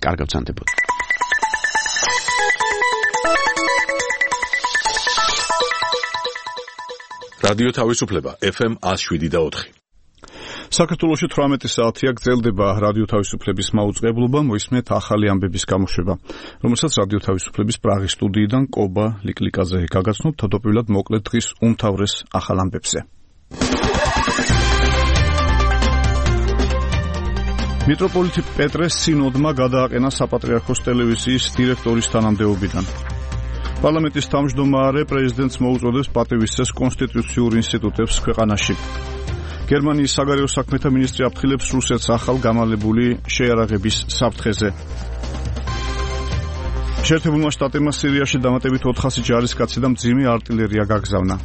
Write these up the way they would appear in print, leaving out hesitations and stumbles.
კარგად ვცანდებოდ. რადიო თავისუფლება FM 107.4. საქართველოში 18 საათია გრძელდება რადიო თავისუფლების მაუწყებლობა, მოისმენთ ახალი ამბების გამოშვება, რომელსაც რადიო თავისუფლების პრაღის სტუდიიდან კობა ლიკლიკაძე გაგაცნობ თავდაპირველად მოკლედ დღის უმთავრეს ახალ ამბებზე. მიტროპოლიტი პეტრე სინოდმა გადააყენა საპატრიარქოს ტელევიზიის დირექტორის თანამდებობიდან. პარლამენტის თავმჯდომარე პრეზიდენტს მოუწოდებს პატივისცეს კონსტიტუციურ ინსტიტუტებს ქვეყანაში. გერმანიის საგარეო საქმეთა მინისტრი აფრთხილებს რუსეთს ახალ გამალებული შეიარაღების საფრთხეზე. შეერთებულმა შტატებმა სირიაში დამატებით 400 ჯარისკაცი და მძიმე არტილერია გაგზავნა.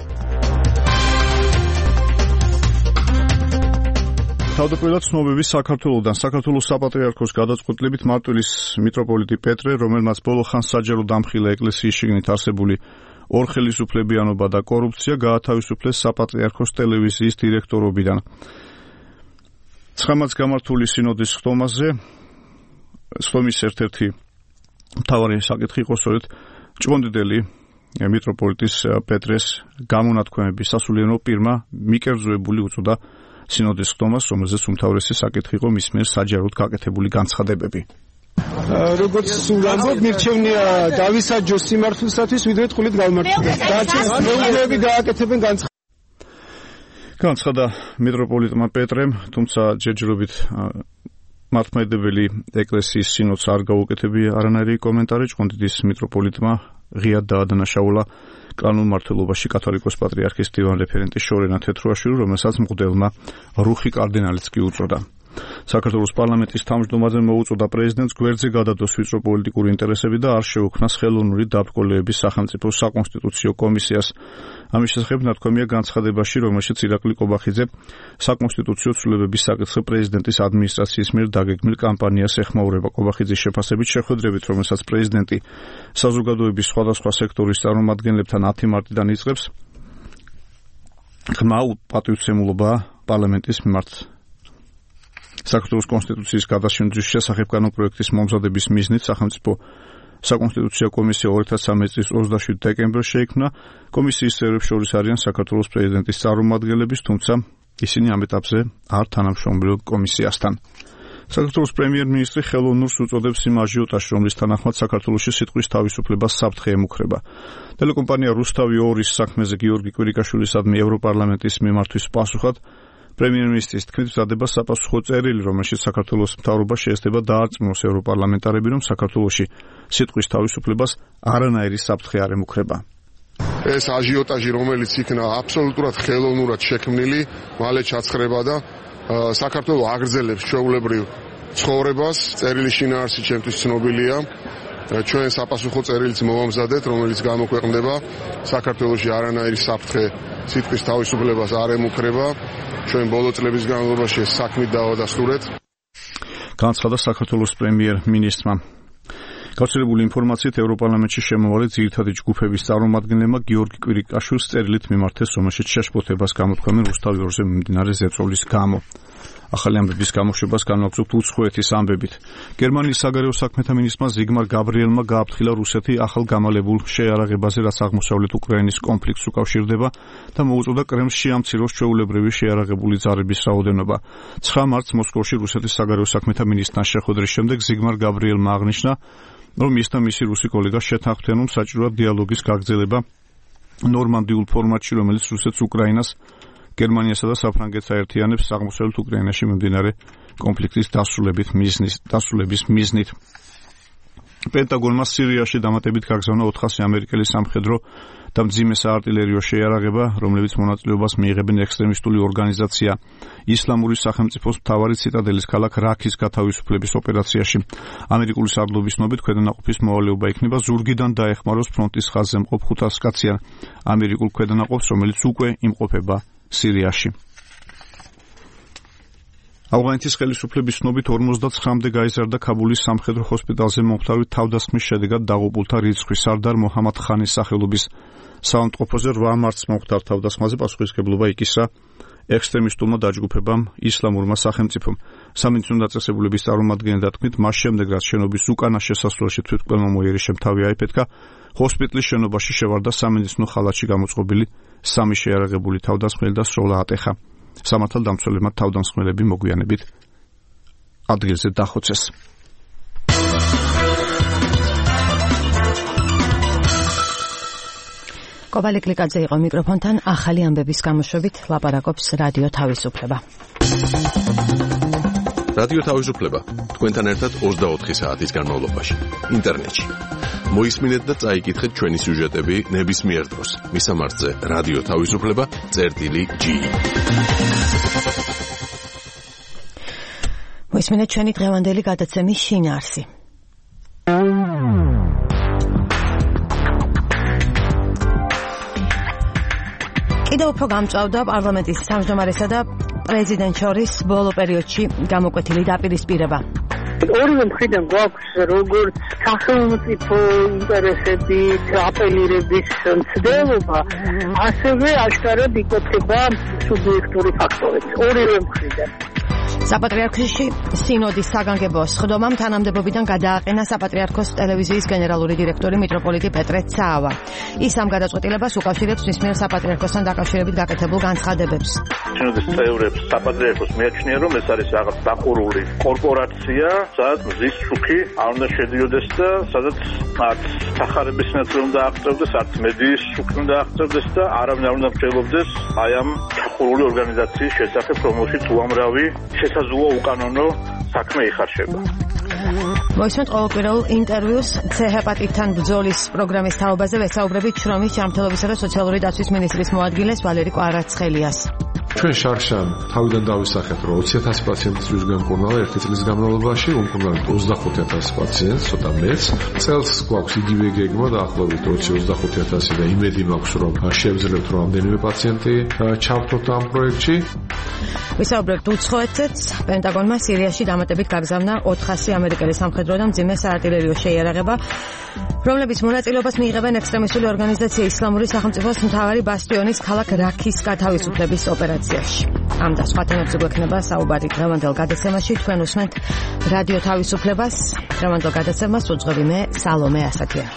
თავდაპირველად ცნობები საქართველოდან. საქართველოს საპატრიარქოს გადაწყვეტილებით მარტვილის მიტროპოლიტი პეტრე, რომელმაც ბოლო ხანს საჯარო დამხილა ეკლესიის შიგნით არსებული ორხელისუფლებიანობა და კორუფცია, გაათავისუფლეს საპატრიარქოს ტელევიზიის დირექტორობიდან. ცხამაც გამართული სინოდის ხტომაზე, ხტომის ერთ-ერთი მთავარი საკითხი იყო სწორედ ჭყონდიდელი მიტროპოლიტის პეტრეს გამონათქვამების სასულიერო პირმა მიკერძოებული უწოდა სინოდის ხტომას, რომელზეც უმთავრესი საკითხი იყო მის მიერ საჯაროდ გაკეთებული განცხადებები. როგორც სულ ამბობ, მირჩევნია დავისაჯოს სიმართლისათვის, ვიდრე ტყუილით გავმართლდეს. დარჩენს მეუღლეები გააკეთებენ განცხადა მიტროპოლიტმა პეტრემ, თუმცა ჯერჯერობით მართლმადიდებელი ეკლესიის სინოდს არ გაუკეთებია არანაირი კომენტარი. ჭყონდიდის მიტროპოლიტმა ღიად დაადანაშაულა კანონურ მმართველობაში კათოლიკოს პატრიარქის დივან რეფერენტი შორენა თეთრუაშვილი, რომელსაც მღვდელმა რუხი კარდინალიც კი უწოდა. საქართველოს პარლამენტის თავმჯდომარემ მოუწოდა პრეზიდენტს გვერდზე გადადოს ვიწრო პოლიტიკური ინტერესები და არ შეუქმნას ხელოვნური დაბრკოლების სახელმწიფო საკონსტიტუციო კომისიას. ამის შესახებ ნათქვამია განცხადებაში, რომელშიც ირაკლი კობახიძე საკონსტიტუციო ცვლილებების საკითხზე პრეზიდენტის ადმინისტრაციის მიერ დაგეგმილ კამპანიას ეხმაურება. კობახიძის შეფასებით, შეხვედრებით, რომელსაც პრეზიდენტი საზოგადოების სხვადასხვა სექტორის წარმომადგენლებთან 10 მარტიდან იწყებს, ხმა პატივცემულობა პარლამენტის მიმართ. საქართველოს კონსტიტუციის გადაშენების შესახებ კანონპროექტის მომზადების მიზნით სახელმწიფო საკონსტიტუციო კომისია 2013 წლის 27 დეკემბერში შეიქმნა. კომისიის წევრებს შორის არიან საქართველოს პრეზიდენტის წარმომადგენლები, თუმცა ისინი ამ ეტაპზე არ თანამშრომლობენ კომისიასთან. საქართველოს პრემიერ-მინისტრი ხელოვნურს უწოდებს იმ აჟიოტაჟს, რომლის თანახმად საქართველოში სიტყვის თავისუფლებას საფრთხე ემუქრება. ტელეკომპანია რუსთავი 2-ის საქმეზე გიორგი კვირიკაშვილისადმი ევროპარლამენტის მიმართვის პასუხად პრემიერ-მინისტრის თქმით მზადება საპასუხო წერილი, რომელშიც საქართველოს მთავრობა შეესწება დაარწმუნოს ევროპარლამენტარები, რომ საქართველოში სიტყვის თავისუფლებას არანაირი საფრთხე არ ემუქრება. ეს აჟიოტაჟი, რომელიც იქნა აბსოლუტურად ხელოვნურად შექმნილი, მალე ჩაცხრება და საქართველოს აგრძელებს ჩვეულებრივ ცხოვრებას. წერილის შინაარსი ჩემთვის ცნობილია. ჩვენ საპასუხო წერილიც მოვამზადეთ, რომელიც გამოქვეყნდება. საქართველოში არანაირი საფრთხე სიტყვის თავისუფლებას არ ემუქრება. ჩვენ ბოლო წლების განმავლობაში საქმით დავადასტურეთ. განცხადა საქართველოს პრემიერ-მინისტრმა. გავრცელებული ინფორმაციით ევროპარლამენტში შემოვალი ძირითადი ჯგუფების წარმომადგენლებმა გიორგი კვირიკაშვილს წერილით მიმართეს, რომელშიც შეშფოთებას გამოთქვამენ რუსთავი 2-ზე მიმდინარე ზეწოლის გამო. ახალი ამბების გამოშვებას განვაგრძობთ უცხოეთის ამბებით. გერმანიის საგარეო საქმეთა მინისტრმა ზიგმარ გაბრიელმა გააფრთხილა რუსეთი ახალ გამალებულ შეიარაღებაზე, რაც აღმოსავლეთ უკრაინის კონფლიქტს უკავშირდება და მოუწოდა კრემლს შეამციროს ჩვეულებრივი შეიარაღებული ძალების რაოდენობა. 9 მარტს მოსკოვში რუსეთის საგარეო საქმეთა მინისტრთან შეხვედრის შემდეგ ზიგმარ გაბრიელმა აღნიშნა, რომ ის და მისი რუსი კოლეგა შეთანხმდნენ, რომ საჭიროა დიალოგის გაგრძელება ნორმანდიულ ფორმატში, რომელიც რუსეთს უკრაინას, გერმანიასა და საფრანგეთს აერთიანებს აღმოსავლეთ უკრაინაში მიმდინარე კონფლიქტის დასრულების მიზნით. პენტაგონმა სირიაში დამატებით გაგზავნა 400 ამერიკელი სამხედრო და მძიმე საარტილერიო შეიარაღება, რომლებიც მონაწილეობას მიიღებენ ექსტრემისტული ორგანიზაცია ისლამური სახელმწიფოს მთავარი ციტადელის ქალაქ რაქის გათავისუფლების ოპერაციაში. ამერიკული სარდლობის ნობით ქვედანაყოფის მოვალეობა იქნება ზურგიდან დაეხმაროს ფრონტის ხაზზე მყოფ 500 კაციან ამერიკულ ქვედანაყოფს, რომელიც უკვე იმყოფება სირიაში. ავღანეთის ხელისუფლების ცნობით 59-მდე გაიზარდა ქაბულის სამხედრო ჰოსპიტალზე მომხდარი თავდასხმის შედეგად დაღუპულთა რიცხვი. სარდარ მოჰამად ხანის სახელობის საავადმყოფოზე 8 მარტს მომხდარ თავდასხმაზე პასუხისმგებლობა იკისრა ექსტრემისტულმა დაჯგუფებამ ისლამურმა სახელმწიფომ. სამინისტროს დაწესებულების წარმომადგენელი თქმით, მას შემდეგ რაც შენობის უკანა შესასვლელში თვითმკვლელმომიერი შემთავი აიფეთქა, ჰოსპიტალის შენობაში შევარდა სამინისტრო ხალათში გამოწყობილი 3 შეიარაღებული თავდამსხმელი და სროლა ატეხა. სამართალდამცველებმა თავდამსხმელები მოგვიანებით ადგილზე დახოცეს. კობალი კლიკაძე იყო მიკროფონთან, ახალი ამბების გამოშვებით ლაპარაკობს რადიო თავისუფლება. რადიო თავისუფლება თქვენთან ერთად 24 საათის განმავლობაში ინტერნეტში. მოისმინეთ და წაიკითხეთ ჩვენი სიუჟეტები ნებისმიერ დროს. მისამართზე რადიო თავისუფლება.gi. მოისმინეთ ჩვენი დღევანდელი გადაცემის შინაარსი. კიდევ უფრო გამწვავდა პარლამენტის თავმჯდომარესა და პრეზიდენტ შორის ბოლო პერიოდში გამოკვეთილი დაპირისპირება. ორივე მხრიდან გვაქვს როგორც სახელმწიფო ინტერესებით აპელირების მცდელობა, ასევე აშკარად იკვეთება სუბიექტური ფაქტორები. ორივე მხრიდან. საპატრიარქოში სინოდის საგანგებო სხდომამ თანამდებობიდან გადააყენა საპატრიარქოს ტელევიზიის გენერალური დირექტორი მიტროპოლიტი პეტრე ცაავა. ის ამ გადაწყვეტილებას უკავშირებს მის მიერ საპატრიარქოსთან დაკავშირებით გაკეთებულ განცხადებებს. სინოდის წევრებს საპატრიარქოს მიაჩნია, რომ ეს არის რაღაც დახურული კორპორაცია, სადაც მზის შუქი არ უნდა შედიოდეს და სადაც არც სახარების ნაწილი უნდა აღწევდეს, არც მედიის შუქი უნდა აღწევდეს და არავინ არ უნდა მსჯელობდეს აი ამ დახურული ორგანიზაციის შესახებ, რომელშიც უამრავი შესაძლოა უკანონო საქმე იხარშება. მოისმენთ ყოველკვირეულ ინტერვიუს C-ჰეპატიტთან ბრძოლის პროგრამის თაობაზე ვესაუბრებით შრომის ჯანმრთელობისა და სოციალური დაცვის მინისტრის მოადგილეს ვალერი კვარაცხელიას. ჩვენ შარშან თავიდან დავისახეთ, რომ 20,000 პაციენტის გამკურნალა ერთი წლის განმავლობაში, უმკურნალეთ 25,000 პაციენტს, ცოტა მეც. წელს გვაქვს იგივე გეგმა დაახლოებით 25,000 და იმედი მაქვს, რომ შევძლებთ რომ ამდენივე პაციენტი ჩავთოთ ამ პროექტში. ვისაუბრებთ უცხოეთზეც. პენტაგონმა სირიაში დამატებით გაგზავნა 400 ამერიკელი სამხედრო და მძიმე საარტილერიო შეიარაღება, რომლებიც მონაწილეობას მიიღებენ ექსტრემისტული ორგანიზაცია ისლამური სახელმწიფოს მთავარი ბასტიონის ქალაქ რაქის გათავისუფლების ოპერაციაში. ამ და სხვა თემებზე გვექნება საუბარი დღევანდელ გადაცემაში. თქვენ უსმენთ რადიო თავისუფლებას. დღევანდელ გადაცემას უძღვები მე სალომე ასათიანი.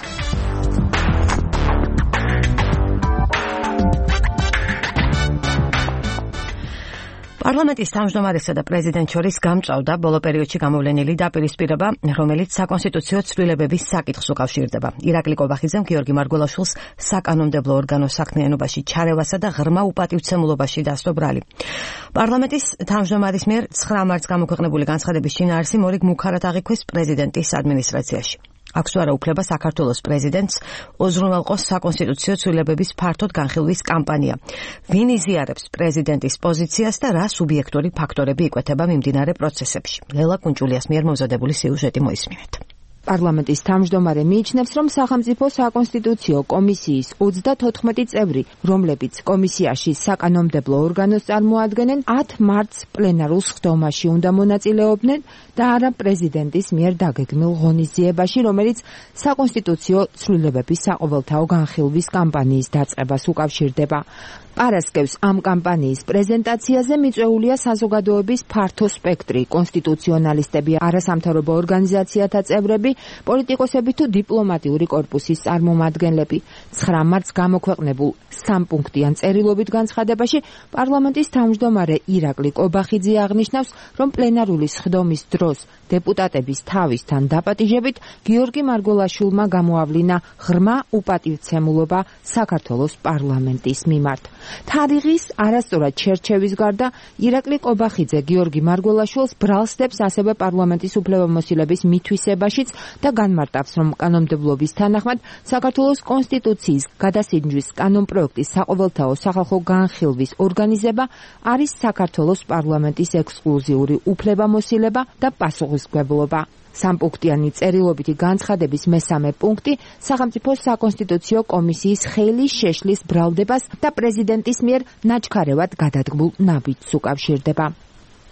პარლამენტის თავმჯდომარესა და პრეზიდენტ შორის გამწვავდა ბოლო პერიოდში გამოვლენილი დაპირისპირება, რომელიც საკონსტიტუციო ცვლილებების საკითხს უკავშირდება. ირაკლი კობახიძემ გიორგი მარგველაშვილს საკანონმდებლო ორგანოს საქმიანობაში ჩარევასა და ღრმა უპატივცემულობაში დასდო ბრალი. პარლამენტის თავმჯდომარის მიერ 9 მარტს გამოქვეყნებული განცხადების შინაარსი მორიგ მუქარად აღიქვეს პრეზიდენტის ადმინისტრაციაში. აქვს თუ არა უფლება საქართველოს პრეზიდენტს უზრუნველყოს საკონსტიტუციო ცვლილებების ფართოდ განხილვის კამპანია. ვინ იზიარებს პრეზიდენტის პოზიციას და რა სუბიექტური ფაქტორები იკვეთება მიმდინარე პროცესებში. ლელა კუნჭულიას მიერ მოზადებული სიუჟეტი მოისმინეთ. პარლამენტის თავმჯდომარე მიიჩნევს, რომ სახელმწიფო საკონსტიტუციო კომისიის 34 წევრი, რომლებიც კომისიაში საკანონმდებლო ორგანოს წარმოადგენენ, 10 მარტს პლენარულ სხდომაში უნდა მონაწილეობდნენ და არა პრეზიდენტის მიერ დაგეგმილ ღონისძიებაში, რომელიც საკონსტიტუციო ცვლილებების საყოველთაო განხილვის კამპანიის დაწყებას უკავშირდება. პარასკევს ამ კამპანიის პრეზენტაციაზე მიწვეულია საზოგადოების ფართო სპექტრი, კონსტიტუციონალისტები, არასამთავრობო ორგანიზაციათა წევრები, პოლიტიკოსები თუ დიპლომატიური კორპუსის წარმომადგენლები. 9 მარტს გამოქვეყნებულ 3 პუნქტიან წერილობით განცხადებაში პარლამენტის თავმჯდომარე ირაკლი კობახიძე აღნიშნავს, რომ პლენარული სხდომის დროს დეპუტატების თავისთან დაპატიჟებით გიორგი მარგველაშვილმა გამოავლინა ღრმა უპატივცემულობა საქართველოს პარლამენტის მიმართ. თარიღის არასწორად შერჩევის გარდა ირაკლი კობახიძე გიორგი მარგველაშვილს ბრალსდებს ასევე პარლამენტის უფლებამოსილების მითვისებაშიც და განმარტავს, რომ კანონმდებლობის თანახმად საქართველოს კონსტიტუციის გადასინჯვის კანონპროექტის საყოველთაო სახალხო განხილვის ორგანიზება არის საქართველოს პარლამენტის ექსკლუზიური უფლებამოსილება და პასუხისმგებლობა. 3 პუნქტიანი წერილობითი განცხადების მესამე პუნქტი სახელმწიფო საკონსტიტუციო კომისიის ხელის შეშლის ბრალდებას და პრეზიდენტის მიერ ნაჩქარევად გადადგმულ ნაბიჯს უკავშირდება.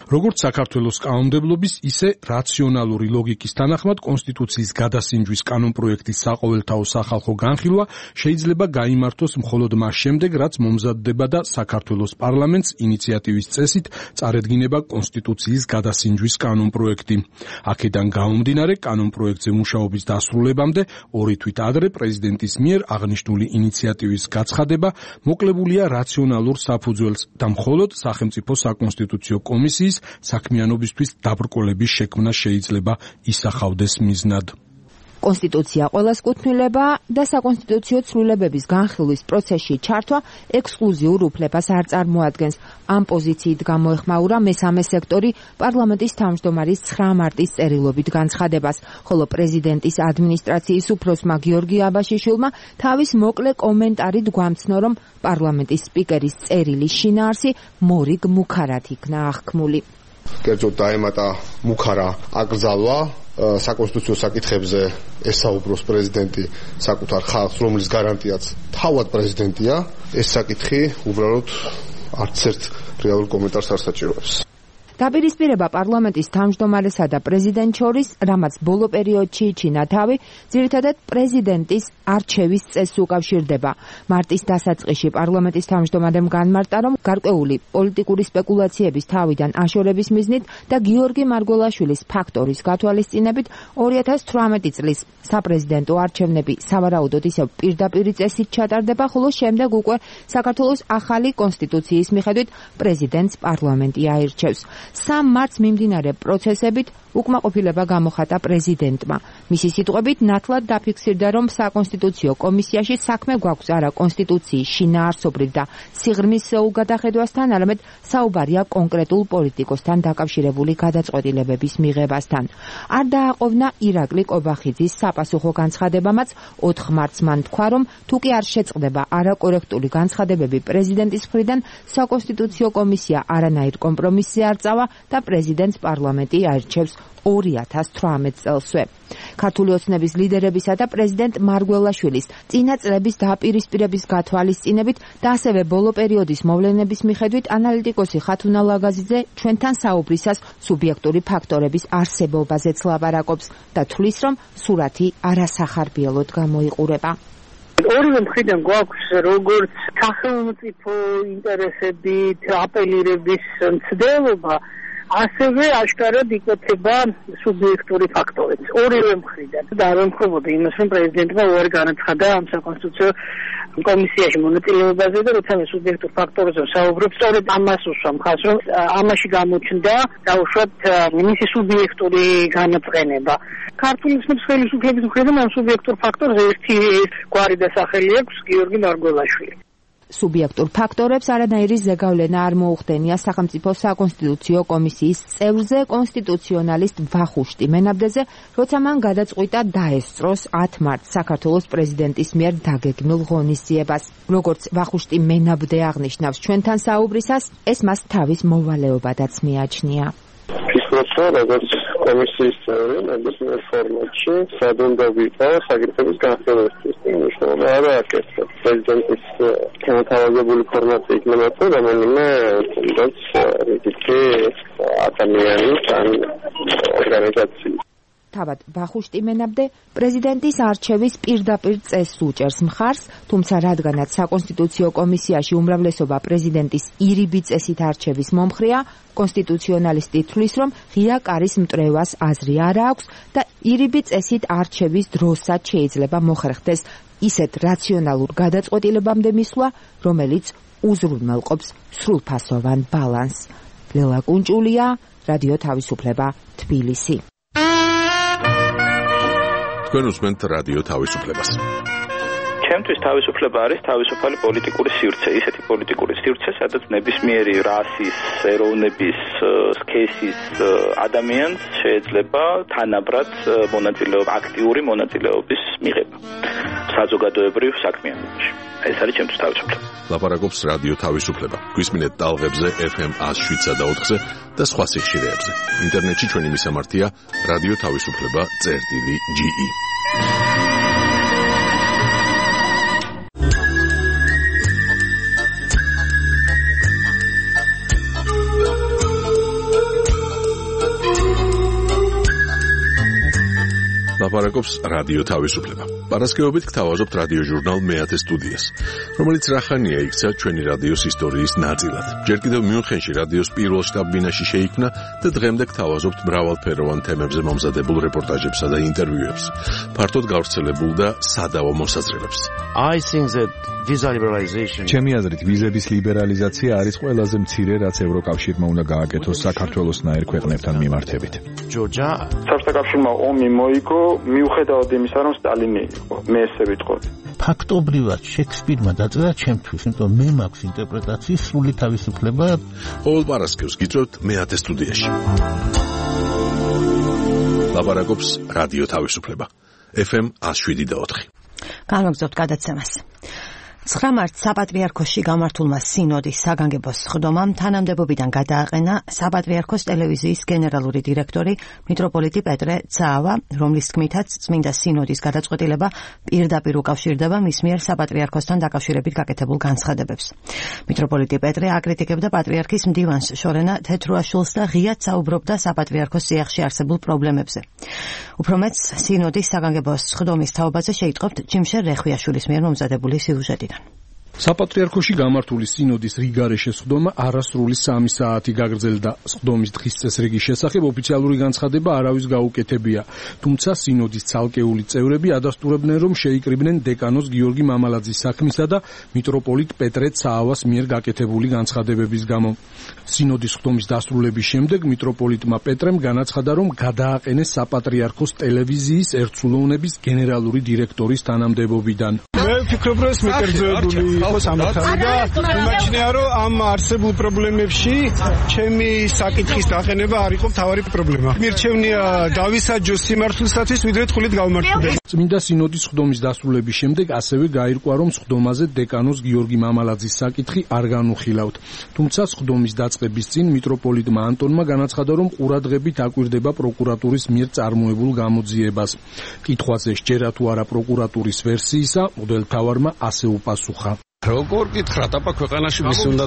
როგორც საქართველოს კანონმდებლობის, ისე რაციონალური ლოგიკის თანახმად კონსტიტუციის გადასინჯვის კანონპროექტის საყოველთაო სახალხო განხილვა შეიძლება გაიმართოს მხოლოდ მას შემდეგ, რაც მომზადდება და საქართველოს პარლამენტს ინიციატივის წესით წარედგინება კონსტიტუციის გადასინჯვის კანონპროექტი. აქედან გამომდინარე, კანონპროექტზე მუშაობის დასრულებამდე 2 თვით ადრე პრეზიდენტის მიერ აღნიშნული ინიციატივის გაცხადება მოკლებულია რაციონალურ საფუძველს და მხოლოდ სახელმწიფო საკონსტიტუციო კომისიის საქმიანობისთვის დაბრკოლების შექმნა შეიძლება ისახავდეს მიზნად. კონსტიტუცია ყველას კუთვნილება და საკონსტიტუციო ცვლილებების განხილვის პროცესში ჩართვა ექსკლუზიურ უფლებას არ წარმოადგენს. ამ პოზიციით გამოეხმაურა მესამე სექტორი პარლამენტის თავმჯდომარის 9 მარტის წერილობით განცხადებას, ხოლო პრეზიდენტის ადმინისტრაციის უფროსმა გიორგი აბაშიშვილმა თავის მოკლე კომენტარით გვამცნო, რომ პარლამენტის სპიკერის წერილის შინაარსი მორიგ მუქარად იქნა აღქმული. კერძოდ დაემატა მუქარა აკრძალვა საკონსტიტუციო საკითხებზე ესაუბროს პრეზიდენტი საკუთარ ხალხს, რომლის გარანტიაც თავად პრეზიდენტია. ეს საკითხი უბრალოდ არც ერთ რეალურ კომენტარს არ საჭიროებს. დაპირისპირება პარლამენტის თავმჯდომარესა და პრეზიდენტს შორის, რამაც ბოლო პერიოდში იჩინა თავი, ძირითადად პრეზიდენტის არჩევის წესს უკავშირდება. მარტის დასაწყისში პარლამენტის თავმჯდომარემ განმარტა, რომ გარკვეული პოლიტიკური სპეკულაციების თავიდან აშორების მიზნით და გიორგი მარგველაშვილის ფაქტორის გათვალისწინებით 2018 წლის საპრეზიდენტო არჩევნები სავარაუდოდ ისევ პირდაპირ წესით ჩატარდება, ხოლო შემდეგ უკვე საქართველოს ახალი კონსტიტუციის მიხედვით პრეზიდენტს პარლამენტი აირჩევს. 3 მარტს მიმდინარე პროცესებით უკმაყოფილება გამოხატა პრეზიდენტმა. მისი სიტყვებით, ნათლად დაფიქსირდა, რომ საკონსტიტუციო კომისიაში საქმე გვაქვს არა კონსტიტუციის შინაარსობრივ და სიღრმისეულ გადახედვასთან, არამედ საუბარია კონკრეტულ პოლიტიკოსთან დაკავშირებული გადაწყვეტილებების მიღებასთან. არ დააყოვნა ირაკლი კობახიძის საპასუხო განცხადებამაც 4 მარტს მან თქვა, რომ თუ კი არ შეწყდება არაკორექტული განცხადებები პრეზიდენტის მხრიდან, საკონსტიტუციო კომისია არანაირ კომპრომისზე არ წავა და პრეზიდენტს პარლამენტი აირჩევს 2018 წელსვე. ქართული ოცნების ლიდერებისა და პრეზიდენტ მარგველაშვილის წინა წლების დაპირისპირების გათვალისწინებით და ასევე ბოლო პერიოდის მოვლენების მიხედვით ანალიტიკოსი ხათუნა ლაგაზიძე ჩვენთან საუბრისას სუბიექტური ფაქტორების არსებობაზეც ლაპარაკობს და თვლის, რომ სურათი არასახარბიელოდ გამოიყურება. ორივე მხრიდან გვაქვს როგორც სახელმწიფო ინტერესებით აპელირების მცდელობა, ასევე აშკარად იკვეთება სუბიექტური ფაქტორიც. ორივე მხრიდან. და არ ვემხრობოდი იმას, რომ პრეზიდენტმა უარი განაცხადა ამ საკონსტიტუციო კომისიაში მონაწილეობაზე და როცა მე სუბიექტურ ფაქტორებზე ვსაუბრობ, სწორედ ამას უსვამ ხაზს, რომ ამაში გამოჩნდა დაუშვათ მისი სუბიექტური განაწყენება. ქართული ოცნების ხელისუფლების მხრიდან ამ სუბიექტურ ფაქტორზე ერთი გვარი და სახელი აქვს გიორგი მარგველაშვილი. სუბიექტურ ფაქტორებს არანაირი ზეგავლენა არ მოუხდენია სახელმწიფო საკონსტიტუციო კომისიის წევრზე, კონსტიტუციონალისტ ვახუშტი მენაბდეზე, როცა მან გადაწყვიტა დაესწროს 10 მარტს საქართველოს პრეზიდენტის მიერ დაგეგმილ ღონისძიებას. როგორც ვახუშტი მენაბდე აღნიშნავს ჩვენთან საუბრისას, ეს მას თავის მოვალეობადაც მიაჩნია. ფიქრობ, როგორც კომისიის წევრი, ნებისმიერ ფორმატში სადუნდობიტო საკითხების განხილვისთვის მნიშვნელობა არ აკეთებს. პრეზიდენტის განთავაზებული ფორმატი იქნება თუ რომელიმე თუნდაც რიგითი ადამიანის ან ორგანიზაციის. თავად ვახუშტი მენაბდე პრეზიდენტის არჩევის პირდაპირ წესს უჭერს მხარს, თუმცა რადგანაც საკონსტიტუციო კომისიაში უმრავლესობა პრეზიდენტის ირიბი წესით არჩევის მომხრეა, კონსტიტუციონალისტი თვლის, რომ ღია კარის მტრევას აზრი არ აქვს და ირიბი წესით არჩევის დროსაც შეიძლება მოხერხდეს ისეთ რაციონალურ გადაწყვეტილებამდე მისვლა, რომელიც უზრუნველყოფს სრულფასოვან ბალანსს. ლელა კუნჭულია, რადიო თავისუფლება, თბილისი. თქვენ უსმენთ რადიო თავისუფლებას. ჩემთვის თავისუფლება არის თავისუფალი პოლიტიკური სივრცე, ისეთი პოლიტიკური სივრცე, სადაც ნებისმიერი რასის, ეროვნების, სქესის ადამიანს შეიძლება თანაბრად აქტიური მონაწილეობის მიღება საზოგადოებრივ საქმიანობაში. ეს არის ჩემთვის თავისუფლება. ლაპარაკობს რადიო თავისუფლება. გვისმინეთ ტალღებზე FM 107 და 4-ზე და სხვა სიხშირეებზე. ინტერნეტში ჩვენი მისამართია რადიო თავისუფლება.ge. ლაპარაკობს რადიო თავისუფლება. პარასკევობით გთავაზობთ რადიო ჟურნალ მეათე სტუდიას, რომელიც რახანია იქცა ჩვენი რადიოს ისტორიის ნაწილად. ჯერ კიდევ მიუნხენში რადიოს პირველ შტაბ-ბინაში შეიქმნა და დღემდე გთავაზობთ მრავალფეროვან თემებზე მომზადებულ რეპორტაჟებსა და ინტერვიუებს, ფართოდ გავრცელებულ და სადავო მოსაზრებებს. ჩემი აზრით, ვიზების ლიბერალიზაცია არის ყველაზე მცირე, რაც ევროკავშირმა უნდა გააკეთოს საქართველოსნაირ ქვეყნებთან მიმართებით. საბჭოთა კავშირმა ომი მოიგო, მიუხედავად იმისა, რომ სტალინი იყო, მე ესე ვიტყოდი. ფაქტობრივად შექსპირმა დაწერა ჩემთვის, იმიტომ მე მაქვს ინტერპრეტაციის სრული თავისუფლება. ყოველ პარასკევს გიწევთ მეათე სტუდიაში. ლაპარაკობს რადიო თავისუფლება. FM 107.4. განვაგრძობთ გადაცემას. 9 მარტს საპატრიარქოში გამართულმა სინოდის საგანგებო სხდომამ თანამდებობიდან გადააყენა საპატრიარქოს ტელევიზიის გენერალური დირექტორი მიტროპოლიტი პეტრე ცაავა, რომლის თქმითაც წმინდა სინოდის გადაწყვეტილება პირდაპირ უკავშირდება მის მიერ საპატრიარქოსთან დაკავშირებით გაკეთებულ განცხადებებს. მიტროპოლიტი პეტრე აკრიტიკებდა პატრიარქის მდივანს შორენა თეთრუაშვილს და ღიად საუბრობდა საპატრიარქოს წიაღში არსებულ პრობლემებზე. უფრო მეც სინოდის საგანგებო სხდომის თაობაზე შეიტყობთ ჯიმშერ რეხვიაშვილის მიერ მომზადებული სიუჟეტი. საპატრიარქოში გამართული სინოდის რიგარეშე სხდომა არასრული 3 საათი გაგრძელდა. სხდომის დღის წესრიგის შესახებ ოფიციალური განცხადება არავის გაუკეთებია, თუმცა სინოდის ცალკეული წევრები ადასტურებდნენ, რომ შეიკრიბნენ დეკანოს გიორგი მამალაძის საქმისა და მიტროპოლიტ პეტრე ცაავას მიერ გაკეთებული განცხადებების გამო. სინოდის სხდომის დასრულების შემდეგ მიტროპოლიტმა პეტრემ განაცხადა, რომ გადააყენეს საპატრიარქოს ტელევიზიის ერთსულოვნების გენერალური დირექტორის თანამდებობიდან. მე ვფიქრობ, რომ ეს მეკერძოებული იყოს ამათანი და იმაჩნია, რომ ამ არსებულ პრობლემებში ჩემი საკითხის დაყენება არ იყო მთავარი პრობლემა. მირჩევნია დავისაჯოს სიმართლისათვის, ვიდრე თხულით გავმართლდეს. წმინდა სინოდის სხდომის დასრულების შემდეგ ასევე გაირკვა, რომ სხდომაზე დეკანოს გიორგი მამალაძის საკითხი არ განუხილავთ. თუმცა სხდომის დაწყების წინ მიტროპოლიტმა ანტონმა განაცხადა, რომ ყურადღებით აკვირდება პროკურატურის მიერ წარმოებულ გამოძიებას. კითხვაზე სჯერა თუ არა პროკურატურის ვერსიისა, მღვდელმთავარმა ასე უპასუხა. როგორ გითხრათ, აბა ქვეყანაში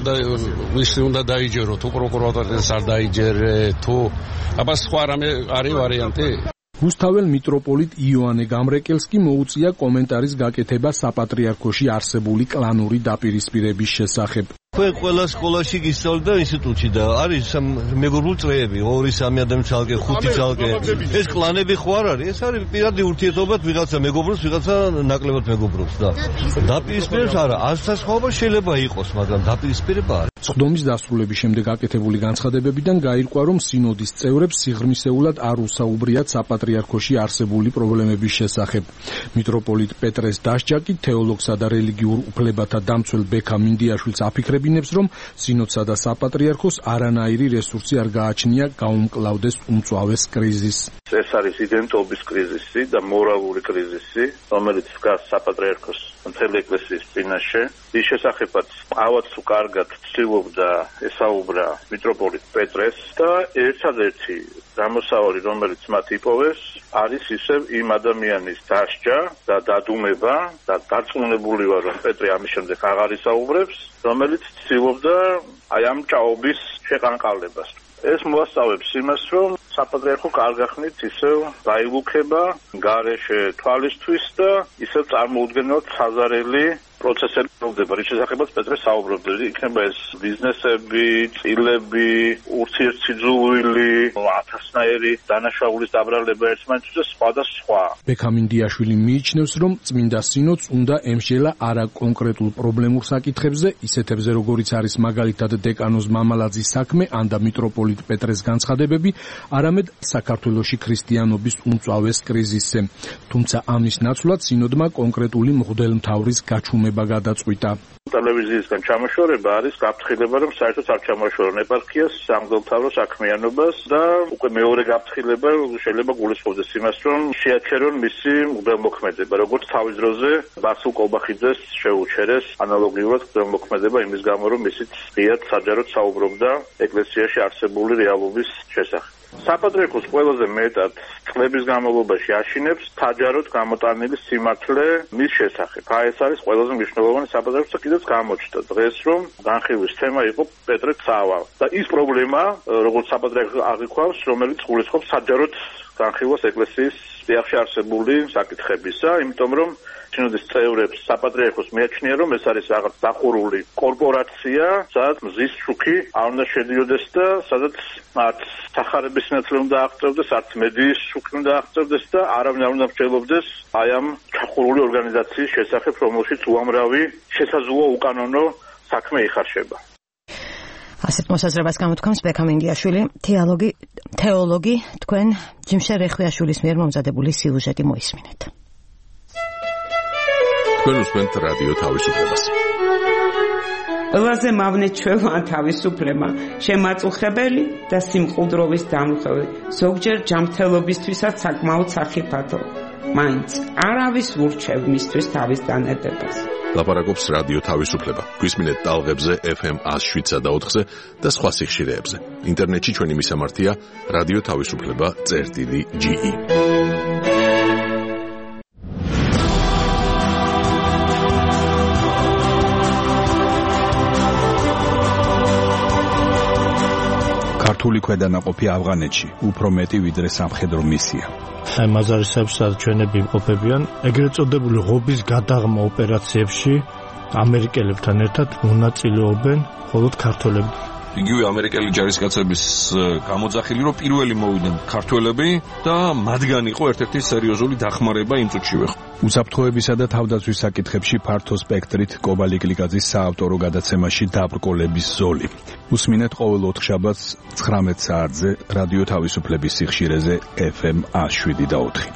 ვისი უნდა დაიჯერო, თუ პროკურატურას არ დაიჯერე, თუ აბა სხვა რამე არის ვარიანტი? რუსთაველ მიტროპოლიტ იოანე გამრეკელს კი მოუწია კომენტარის გაკეთება საპატრიარქოში არსებული კლანური დაპირისპირების შესახებ. თქვენ ყველა სკოლაში გისწავლეთ და ინსტიტუტში და არის მეგობრულ წრეები, 2-3 ადამიანი ცალკე, 5 ცალკე. ეს კლანები ხო არ არის? ეს არის პირადი ურთიერთობა, ვიღაცა მეგობრობს, ვიღაცა ნაკლებად მეგობრობს და დაპირისპირებს არა, ასასხაობა შეიძლება იყოს, მაგრამ დაპირისპირება არის. სხდომის დასრულების შემდეგ გაკეთებული განცხადებებიდან გაირკვა, რომ სინოდის წევრებს სიღრმისეულად არ უსაუბრიათ საპატრიარქოში არსებული პრობლემების შესახებ. მიტროპოლიტ პეტრეს დასჯა კი თეოლოგსა და რელიგიურ უფლებათა დამცველ ბექა მინდიაშვილს აფიქრებინებს, რომ სინოდსა და საპატრიარქოს არანაირი რესურსი არ გააჩნია გაუმკლავდეს უმწვავეს კრიზისს. ეს არის იდენტობის კრიზისი და მორალური კრიზისი, რომელიც დგას საპატრიარქოს მთელი ეკლესიის წინაშე. ის შესახებაც ავად თუ კარგად ცდილობდა ესაუბრა მიტროპოლიტ პეტრეს და ერთადერთი გამოსავალი, რომელიც მათ იპოვეს, არის ისევ იმ ადამიანის დასჯა და დადუმება და დარწმუნებული ვარ, რომ პეტრე ამის შემდეგ აღარ ისაუბრებს, რომელიც ცდილობდა აი ამ ჭაობის შეყანყალებას. ეს მოასწავებს იმას, რომ საპატრიარქო კარგახნით ისევ დაილუქება გარეშე თვალისთვის და ისევ წარმოუდგენელად საზარელი პროცესები გრძელდება, რის შესახებაც პეტრე საუბრობდა. იქნება ეს ბიზნესები, წილები, ურთიერთსიძულვილი, ათასნაირი დანაშაულის დაბრალება ერთმანეთზე სხვა და სხვა. ბექა მინდიაშვილი მიიჩნევს, რომ წმინდა სინოდს უნდა ემსჯელა არა კონკრეტულ პრობლემურ საკითხებზე, ისეთებზე როგორიც არის მაგალითად დეკანოს მამალაძის საქმე ან და მიტროპოლიტ პეტრეს განცხადებები, არამედ საქართველოში ქრისტიანობის უმწვავეს კრიზისზე. თუმცა ამის ნაცვლად სინოდმა კონკრეტული მღვდელმთავრის გაჩუმება გადაწყვიტა. ტელევიზიისგან ჩამოშორება არის გაფრთხილება, რომ საერთოდ არ ჩამოშორონ ეპარქიას, სამღვდელმთავრო საქმიანობას და უკვე მეორე გაფრთხილება შეიძლება გულისხმობდეს იმას, რომ შეაჩერონ მისი მღვდელმოქმედება, როგორც თავის დროზე ბასილ კოლბახიძეს შეუჩერეს ანალოგიურად მღვდელმოქმედება იმის გამო, რომ ისიც ღიად საჯაროდ საუბრობდა ეკლესიაში არსებული რეალობის შესახებ. საპატრიარქოს ყველაზე მეტად წლების განმავლობაში აშინებს საჯაროდ გამოტანილი სიმართლე მის შესახებ. ეს არის ყველაზე მნიშვნელოვანი საპატრიარქოს და კიდეც გამოჩნდა დღეს, რომ განხილვის თემა იყო პეტრე ცაავა და ის პრობლემა, როგორც საპატრიარქო აღიქვავს, რომელიც გულისხმობს საჯაროდ განხილვას ეკლესიის წიაღში არსებული საკითხებისა, იმიტომ რომ შინოდის წევრებს საპატრიარქოს მიაჩნია, რომ ეს არის რაღაც დახურული კორპორაცია, სადაც მზის შუქი არ უნდა შედიოდეს და სადაც არც სახარების სინათლე უნდა აღწევდეს, არც მედიის შუქი უნდა აღწევდეს და არავინ არ უნდა მსჯელობდეს აი ამ ჩახურული ორგანიზაციის შესახებ, რომელშიც უამრავი შესაძლოა უკანონო საქმე იხარშება. ასეთ მოსაზრებას გამოთქვამს ბექამ ინდიაშვილი, თეოლოგი, თქვენ ჯიმშერ რეხვიაშვილის მიერ მომზადებული სიუჟეტი მოისმინეთ. თქვენ უსმენთ რადიო თავისუფლებას. ყველაზე მავნეჩვევა თავისუფლება, შემაწუხებელი და სიმყუდროვის დამხევი, ზოგჯერ ჯანმრთელობისთვისაც საკმაოდ სახიფათო. მაინც არავის ურჩევ მისთვის თავის დანედებას. ლაპარაკობს რადიო თავისუფლება. გვისმინეთ ტალღებზე FM 107.4-ზე და სხვა სიხშირეებზე. ინტერნეტში ჩვენი მისამართია რადიო თავისუფლება.ge. ქართული ქვედანაყოფი ავღანეთში უფრო მეტი ვიდრე სამხედრო მისია. აი მაზარისებს ჩვენები იმყოფებიან ეგრეთ წოდებული ღობის გადაღმა ოპერაციებში ამერიკელებთან ერთად მონაწილეობენ მხოლოდ ქართველები. იგივე ამერიკელი ჯარისკაცების გამოძახილი, რომ პირველი მოვიდნენ ქართველები და მათგან იყო ერთ-ერთი სერიოზული დახმარება იმ წუთშივე. უსაფრთხოებისა და თავდაცვის საკითხებში ფართო სპექტრით კობალი კლიკაძის საავტორო გადაცემაში დაბრკოლების ზოლი. უსმინეთ ყოველ 4 შაბათს 19 საათზე რადიო თავისუფლების სიხშირეზე FM 107.4.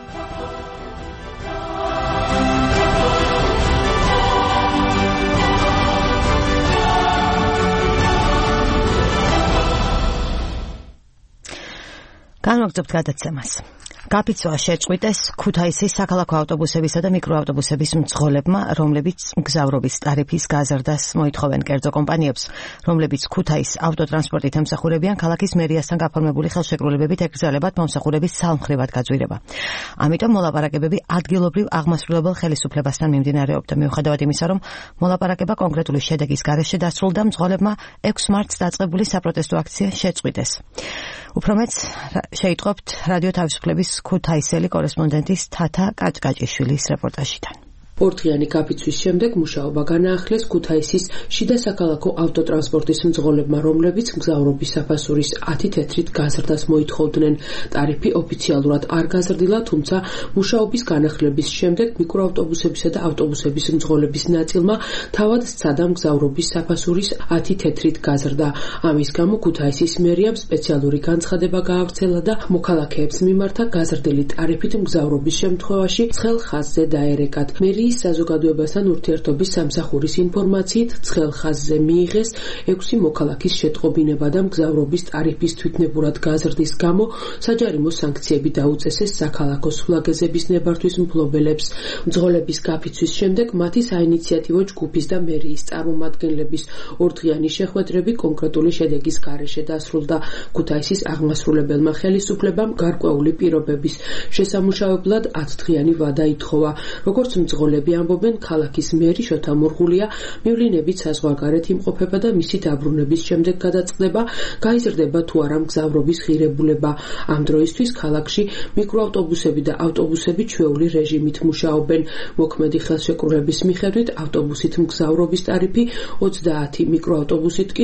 განვაგრძობთ გადაცემას. გაფიცვა შეწყვიტეს ქუთაისის საქალაქო ავტობუსებისა და მიკროავტობუსების მძღოლებმა, რომლებიც მგზავრობის ტარიფის გაზრდას მოითხოვენ კერძო კომპანიებს, რომლებიც ქუთაის ავტოტრანსპორტით ემსახურებიან, ქალაქის მერიასთან გაფორმებული ხელშეკრულებებით ეკრძალებათ მომსახურების ცალმხრივად გაძვირება. ამიტომ მოლაპარაკებები ადგილობრივ აღმასრულებელ ხელისუფლებასთან მიმდინარეობდა, მიუხედავად იმისა, რომ მოლაპარაკება კონკრეტული შედეგის გარეშე დასრულდა, მძღოლებმა 6 მარტს დაწყებული საპროტესტო აქცია შეწყვიტეს. უფრო მეც შეიტყობთ რადიო თავისუფლების ქუთაისელი კორესპონდენტის თათა კაჭკაჭიშვილის რეპორტაჟიდან. ორთღიანი გაფიცვის შემდეგ მუშაობა განაახლეს ქუთაისის შიდა საქალაქო ავტოტრანსპორტის მძღოლებმა, რომლებიც მგზავრობის საფასურის 10 თეთრით გაზრდას მოითხოვდნენ. ტარიფი ოფიციალურად არ გაზრდილა, თუმცა მუშაობის განახლების შემდეგ მიკროავტობუსებისა და ავტობუსების მძღოლების ნაწილმა თავად სცადა მგზავრობის საფასურის 10 თეთრით გაზრდა. ამის გამო ქუთაისის მერიამ სპეციალური განცხადება გაავრცელა და მოქალაქეებს მიმართა გაზრდილი ტარიფით მგზავრობის შემთხვევაში ცხელ ხაზზე დაერეკათ. მერიის საზოგადოებასთან ურთიერთობის სამსახურის ინფორმაციით ცხელ ხაზზე მიიღეს 6 მოქალაქის შეტყობინება და მგზავრობის ტარიფის თვითნებურად გაზრდის გამო საჯარიმო სანქციები დაუწესეს საქალაქო სულაგეზების ნებართვის მფლობელებს. მძღოლების გაფიცვის შემდეგ მათი საინიციატივო ჯგუფის და მერიის წარმომადგენლების ორთღიანი შეხვედრები კონკრეტული შედეგის გარეშე დასრულდა. ქუთაისის აღმასრულებელმა ხელისუფლებამ გარკვეული პირობების შესამუშავებლად 10 დღიანი ვადა ითხოვა. როგორც მძღოლები ამბობენ, ქალაქის მერი შოთა მურღულია მივლინებით საზღვარგარეთ იმყოფება და მისი დაბრუნების შემდეგ გადაწყდება, გაიზრდება თუ არა მგზავრობის ღირებულება. ამ დროისთვის ქალაქში მიკროავტობუსები და ავტობუსები ჩვეული რეჟიმით მუშაობენ. მოქმედი ხელშეკრულების მიხედვით ავტობუსით მგზავრობის ტარიფი 30, მიკროავტობუსით კი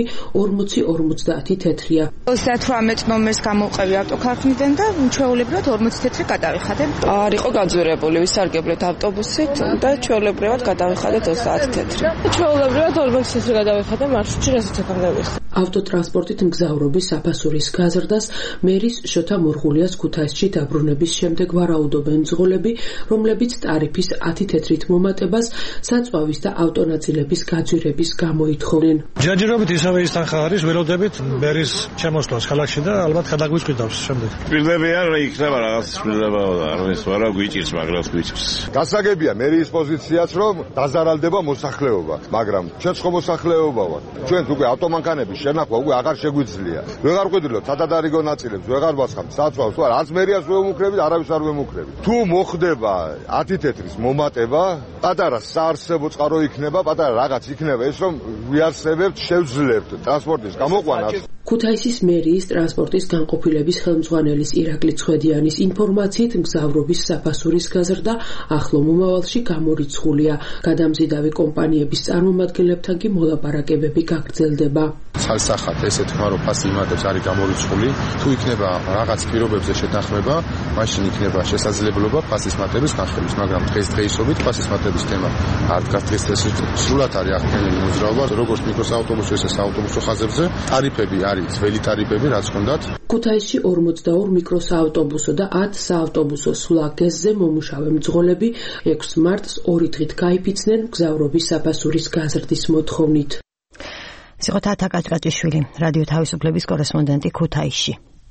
40-50 თეთრია. 38 ნომერს გამოვყევი ავტოქარხნიდან და ჩვეულებრივად 40 თეთრი გადავიხადებ. არ იყო გაძვირებული, ვისარგებლეთ ავტობუსით და ჩვეულებრივად გადავიხადეთ 30 თეთრი. ჩვეულებრივად 40 თეთრი გადავიხადე მარშრუტში, რასაც ეთანდა ვიხდი. ავტოტრანსპორტით მგზავრობის საფასურის გაზრდას მერის შოთა მურღულიას ქუთაისში დაბრუნების შემდეგ ვარაუდობენ მძღოლები, რომლებიც ტარიფის 10 თეთრით მომატებას საწვავის და ავტონაწილების გაძვირების გამო ითხოვდნენ. ჯერჯერობით ისევე ის თანხა არის, ველოდებით მერის შემოსვლას ქალაქში და ალბათ გადაგვიწყდავს შემდეგ. პირდებიან, რომ იქნება რაღაც პირდება და არის ვარა გვიჭირს, მაგრამ გვიჭირს. გასაგებია მერის პოზიციაც, რომ დაზარალდება მოსახლეობა, მაგრამ ჩვენც ხო მოსახლეობა ვართ. ჩვენ უკვე ავტომანქანების შენახვა უკვე აღარ შეგვიძლია. ვეღარ ყვიდვილობთ სადადარიგო ნაწილებს, ვეღარ ვასხამთ საწვავს, თუ არა, არც მერიას ვემუქრებით, არავის არ ვემუქრებით. თუ მოხდება 10 თეთრის მომატება, პატარა საარსებო წყარო იქნება, პატარა რაღაც იქნება, ეს რომ ვიარსებებთ, შევძლებთ ტრანსპორტის გამოყვანას. ქუთაისის მერიის ტრანსპორტის განყოფილების ხელმძღვანელის ირაკლი ცხვედიანის ინფორმაციით მგზავრობის საფასურის გაზრდა ახლო მომავალში გამორიცხულია. გადამზიდავი კომპანიების წარმომადგენლებთან კი მოლაპარაკებები გაგრძელდება. ცალსახად ესე თქვა რომ ფასი იმატებს არის გამორიცხული, თუ იქნება რაღაც პირობებზე შეთანხმება, მაშინ იქნება შესაძლებლობა ფასის მატების განხილვის, მაგრამ დღესდღეობით ფასის მატების თემა არ დგას დღესდღეობით. სრულად არის აღქმენილი მოძრაობა, როგორც მიკროსაავტობუსო, ესე საავტობუსო ხაზებზე. ტარიფები არის ძველი ტარიფები, რაც ჰქონდათ. ქუთაისში 42 მიკროსაავტობუსო და 10 საავტობუსო სვლა გეზზე მომუშავე მძღოლები 6 მარტს 2 დღით გაიფიცნენ მგზავრობის საფასურის გაზრდის მოთხოვნით. სიყო თათა კაჭკაჭიშვილი, რადიო თავისუფლების კორესპონდენტი ქუთაისში.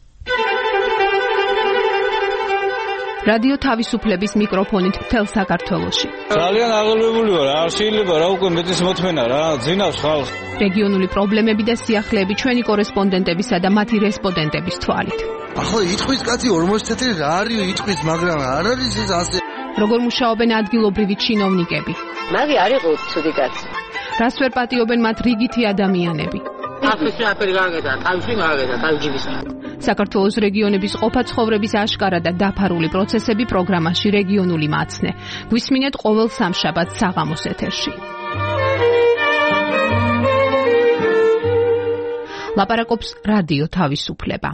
რადიო თავისუფლების მიკროფონით მთელ საქართველოში. ძალიან აღელვებული ვარ, არ შეიძლება რა უკვე მეტის მოთმენა რა, ძინავს ხალხს. რეგიონული პრობლემები და სიახლეები ჩვენი კორესპონდენტებისა და მათი რესპონდენტების თვალით. ახლა იტყვის კაცი 40 წელი რა არის იტყვის, მაგრამ არ არის ეს ასე. როგორ მუშაობენ ადგილობრივი ჩინოვნიკები? მაგი არ იყო ცუდი კაცი. რას ვერ პატიობენ მათ რიგითი ადამიანები? ახლა აფერი გაგედა, თავში გაგედა, თავჯიბის. საქართველოს რეგიონების ყოფა ცხოვრების აშკარა და დაფარული პროცესები პროგრამაში რეგიონული მაცნე. გვისმინეთ ყოველ სამშაბათს საღამოს ეთერში. ლაპარაკობს რადიო თავისუფლება.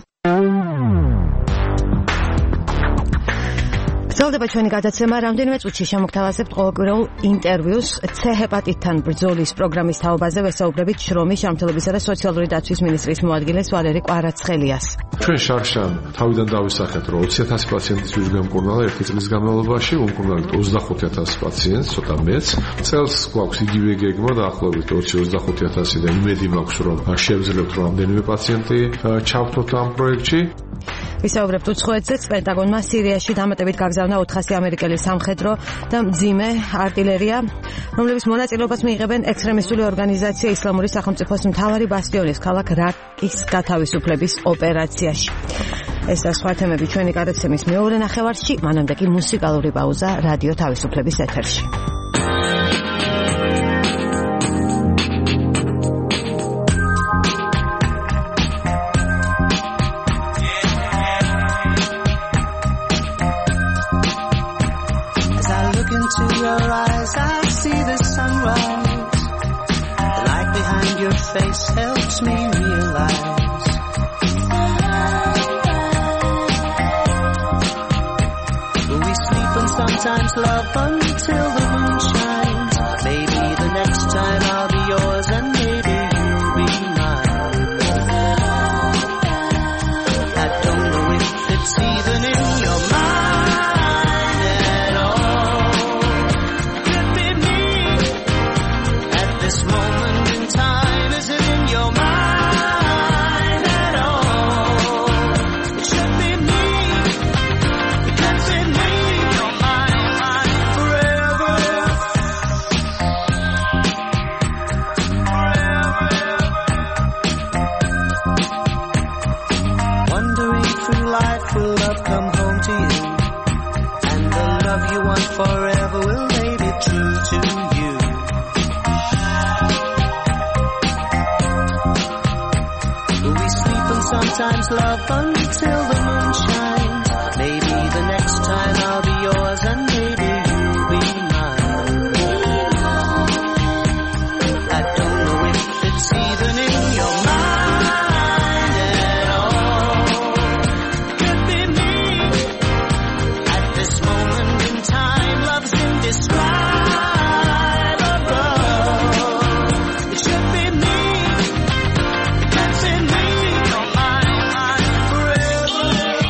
გრძელდება ჩვენი გადაცემა. რამდენიმე წუთში შემოგთავაზებთ ყოველკვირეულ ინტერვიუს C ჰეპატიტთან ბრძოლის პროგრამის თაობაზე. ვესაუბრებით შრომის, ჯანმრთელობისა და სოციალური დაცვის მინისტრის მოადგილეს ვალერი კვარაცხელიას. ჩვენ შარშან თავიდან დავისახეთ, რომ 20,000 პაციენტის ვიჟგამკურნალა 1 წლის განმავლობაში, უმკურნალით 25,000 პაციენტს, ცოტა მეც. წელს გვაქვს იგივე გეგმა და ახლობით 25,000-დან იმედი მაქვს, რომ შევძლებთ რამდენიმე პაციენტი ჩავთოთ ამ პროექტში. ვისაუბრებთ უცხოეთზეც. პენტაგონმა სირიაში დამატებით გაგზავნა 400 ამერიკელი სამხედრო და მძიმე არტილერია, რომლების მონაწილეობას მიიღებენ ექსტრემისტული ორგანიზაცია ისლამური სახელმწიფოს მთავარი ბასტიონის ქალაქ რაკის გათავისუფლების ოპერაციაში. ეს და სხვა თემები ჩვენი გადაცემის მეორე ნახევარში, მანამდე კი მუსიკალური პაუზა რადიო თავისუფლების ეთერში. Into your eyes, I see the sunrise. The light behind your face helps me realize. We sleep and sometimes love until the moon shines. Maybe the next time I'll be yours and maybe you'll be mine. I don't know if it's even in your mind. Forever will make it true to you. We sleep and sometimes love until the moon shines. Maybe the next time I'll be yours and maybe you'll be mine. I don't know if it's even in your mind at all. Could be me at this moment in time. Love's indescribable. It should be me. It's in me. You're mine forever.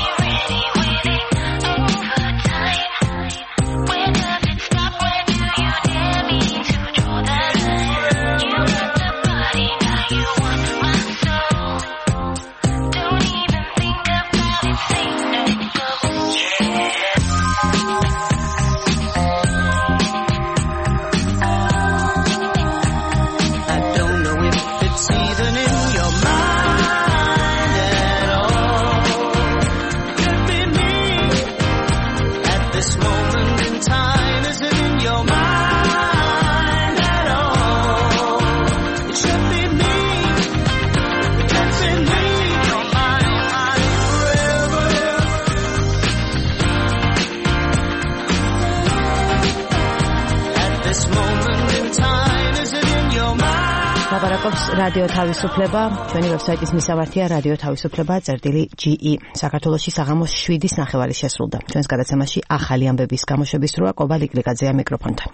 When does it stop? When do you dare me to draw that line? You got the body, now you want my soul. Don't even think about it, say no. Even in your mind at all. Could be me at this moment in time. Is it in your mind at all? It should be me. It's in me. ლაპარაკობს რადიო თავისუფლება, ჩვენი ვებსაიტის მისამართია რადიო თავისუფლება წერტილი.ge. საქართველოში საღამოს 7:09 შესრულდა. ჩვენს გადაცემაში ახალი ამბების გამოშვების დროა. კობა ლიკლიკაძეა მიკროფონთან.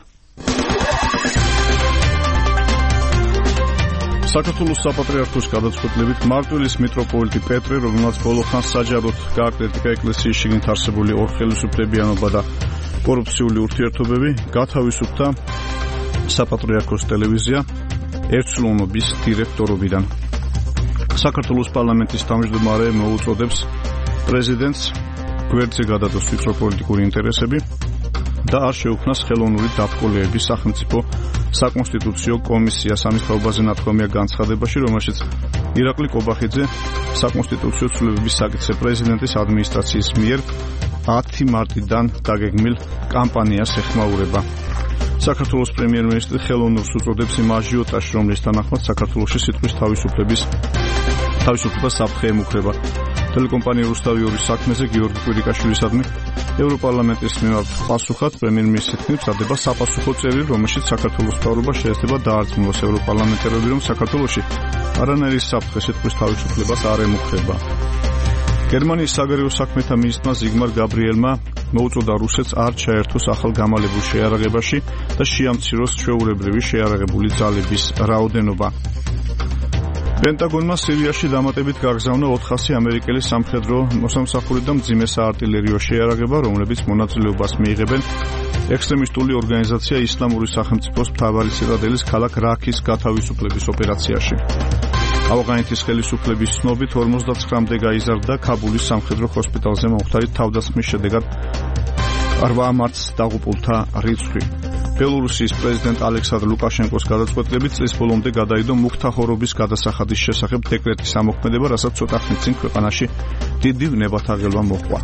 საქართველოს საპატრიარქოს გადაწყვეტილებით მარტვილის მიტროპოლიტი პეტრე, რომელმაც ბოლო ხანს საჯაროდ გააკრიტიკა ეკლესიის შიგნით არსებული ორხელისუფლებიანობა და კორუფციული ურთიერთობები, გათავისუფლდა საპატრიარქოს ტელევიზია ერთსრულობის დირექტორობიდან. საქართველოს პარლამენტის თავმჯდომარე მოუწოდებს პრეზიდენტს გვერდზე გადადოს მიტროპოლიტიკური ინტერესები და არ შეუქმნას ხელოვნური დაბრძოლების სახელმწიფო საკონსტიტუციო კომისიას. ამის თაობაზე ნათქვამია განცხადებაში, რომელშიც ირაკლი კობახიძე საკონსტიტუციო ცვლილებების საკითხზე პრეზიდენტის ადმინისტრაციის მიერ 10 მარტიდან დაგეგმილ კამპანიას ეხმაურება. საქართველოს პრემიერ-მინისტრი ხელოვნურს უწოდებს იმ აჟიოტაჟს, რომლის თანახმად საქართველოში სიტყვის თავისუფლება საფრთხე ემუქრება. ტელეკომპანია რუსთავი-2-ის საქმეზე გიორგი კვირიკაშვილისადმი ევროპარლამენტის მიმართ პასუხად პრემიერ-მინისტრი თქმის დადება საპასუხო წერილი, რომელშიც საქართველოს მთავრობა შეეცდება დაარწმუნოს ევროპარლამენტარები, რომ საქართველოში არანაირი საფრთხე სიტყვის თავისუფლებას არ ემუქრება. გერმანიის საგარეო საქმეთა მინისტრმა ზიგმარ გაბრიელმა მოუწოდა რუსეთს არ ჩაერთოს ახალ გამალებულ შეარაღებაში და შეამციროს ჩვეულებრივი შეარაღებული ძალების რაოდენობა. პენტაგონმა სირიაში დამატებით გაგზავნა 400 ამერიკელი სამხედრო მოსამსახური და მძიმე საარტილერიო შეარაღება, რომლებიც მონაწილეობას მიიღებენ ექსტრემისტული ორგანიზაცია ისლამური სახელმწიფოს მთავარი ციტადელის ქალაქ რაქის გათავისუფლების ოპერაციაში. ავღანეთის ხელისუფლების ცნობით 59-მდე გაიზარდა ქაბულის სამხედრო ჰოსპიტალზე მომხდარი თავდასხმის შედეგად 8 მარტს დაღუპულთა რიცხვი. ბელორუსიის პრეზიდენტ ალექსანდრ ლუკაშენკოს გადაწყვეტილებით წლის ბოლომდე გადაიდო მუქთახორობის გადასახადის შესახებ დეკრეტის ამოქმედება, რასაც ცოტა ხნის წინ ქვეყანაში დიდი ვნებათაღელვა მოჰყვა.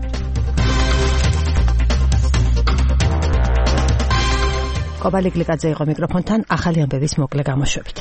კობა ლიკლიკაძე იყო მიკროფონთან, ახალი ამბების მოკლე გამოშვებით.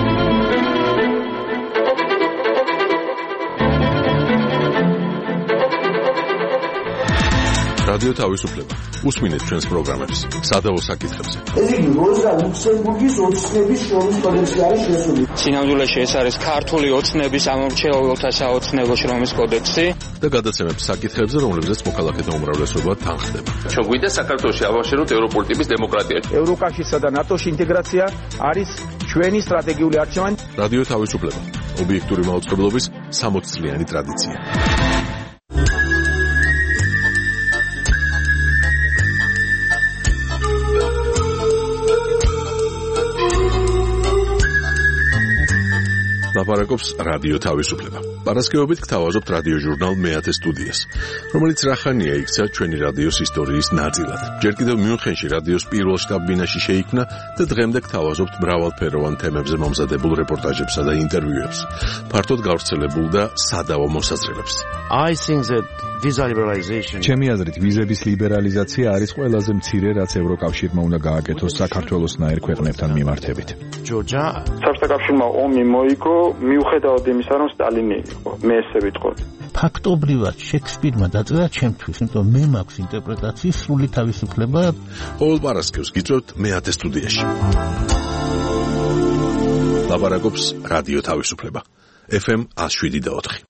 რადიო თავისუფლება. უსმინეთ ჩვენს პროგრამებს სადავო საკითხებზე. ეს იგი როზა ლუქსემბურგის ოცნების შრომის კოდექსი არის შესული. სინამდვილეში ეს არის ქართული ოცნების ამომრჩეველთა საოცნებო შრომის კოდექსი და გადაცემებს საკითხებზე, რომლებზეც მოქალაქეთა უმრავლესობა თანხდება. ჩვენ გვინდა საქართველოში ავაშენოთ ევროპული ტიპის დემოკრატია. ევროკავშირსა და ნატოში ინტეგრაცია არის ჩვენი სტრატეგიული არჩევანი. რადიო თავისუფლება. ობიექტური მაუწყებლობის 60 წლიანი ტრადიცია. ლაპარაკობს რადიო თავისუფლება. პარასკევობით გთავაზობთ რადიო ჟურნალ მეათე სტუდიას, რომელიც რახანია იქცა ჩვენი რადიოს ისტორიის ნაწილად. ჯერ კიდევ მიუნხენში რადიოს პირველ შტაბ-ბინაში შეიქმნა და დღემდე გთავაზობთ მრავალფეროვან თემებზე მომზადებულ რეპორტაჟებსა და ინტერვიუებს, ფართოდ გავრცელებულ და სადავო მოსაზრებებს. I think that visa liberalization. ჩემი აზრით, ვიზების ლიბერალიზაცია არის ყველაზე მცირე, რაც ევროკავშირმა უნდა გააკეთოს საქართველოსნაირ ქვეყნებთან მიმართებით. Georgia. საბჭოთა კავშირმა ომი მოიგო, მიუხედავად იმისა, რომ სტალინი იყო, მე ესე ვიტყოდი. ფაქტობრივად შექსპირმა დაწერა ჩემთვის, იმიტომ მე მაქვს ინტერპრეტაციის სრული თავისუფლება. ყოველ პარასკევს გიწევთ მეათე სტუდიაში. ლაპარაკობს რადიო თავისუფლება. FM 107.4.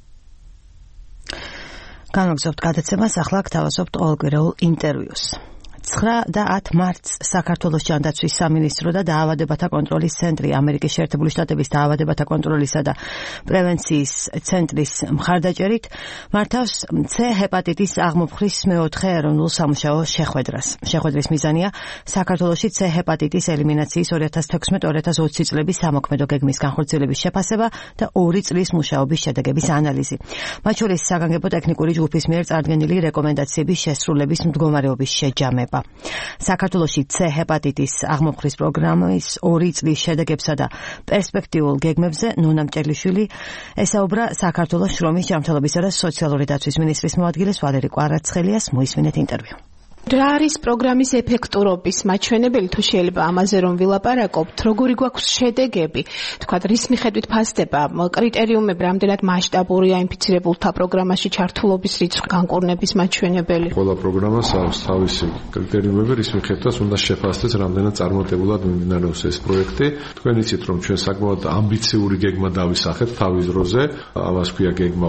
განაგზავნებთ გადაცემას, ახლა გთავაზობთ ყოველკვირეულ ინტერვიუს. 9 და 10 მარტს საქართველოს ჯანდაცვის სამინისტრო და დაავადებათა კონტროლის ცენტრი, ამერიკის შეერთებული შტატების დაავადებათა კონტროლისა და პრევენციის ცენტრის მხარდაჭერით მართავს C ჰეპატიტის აღმოფხრის მეოთხე ეროვნულ სამუშაო შეხვედრას. შეხვედრის მიზანია საქართველოში C ჰეპატიტის ელიმინაციის 2016-2020 წლების სამოქმედო გეგმის განხორციელების შეფასება და 2 წლის მუშაობის შედეგების ანალიზი. მათ შორის საგანგებო ტექნიკური ჯგუფის მიერ წარდგენილი რეკომენდაციების შესრულების მდგომარეობის შეჯამება. საქართველოში C ჰეპატიტის აღმოფხრის პროგრამის 2 წლის შედეგებსა და პერსპექტიულ გეგმებზე ნონა მჭერლიშვილი ესაუბრა საქართველოს შრომის ჯანმრთელობისა და სოციალური დაცვის მინისტრის მოადგილეს ვალერი კვარაცხელიას. მოისმინეთ ინტერვიუ. რა არის პროგრამის ეფექტურობის მაჩვენებელი თუ შეიძლება ამაზე რომ ვილაპარაკობთ, როგორი გვაქვს შედეგები, თქვათ რის მიხედვით ფასდება კრიტერიუმები, რამდენად მასშტაბურია ინფიცირებულთა პროგრამაში ჩართულობის რიცხვი, განკურნების მაჩვენებელი. ყველა პროგრამას აქვს თავისი კრიტერიუმები, რის მიხედვითაც უნდა შეფასდეს, რამდენად წარმატებულად მიმდინარეობს ეს პროექტი. თქვენ იცით, რომ ჩვენ საკმაოდ ამბიციური გეგმა დავისახეთ თავის დროზე, ამას ქვია გეგმა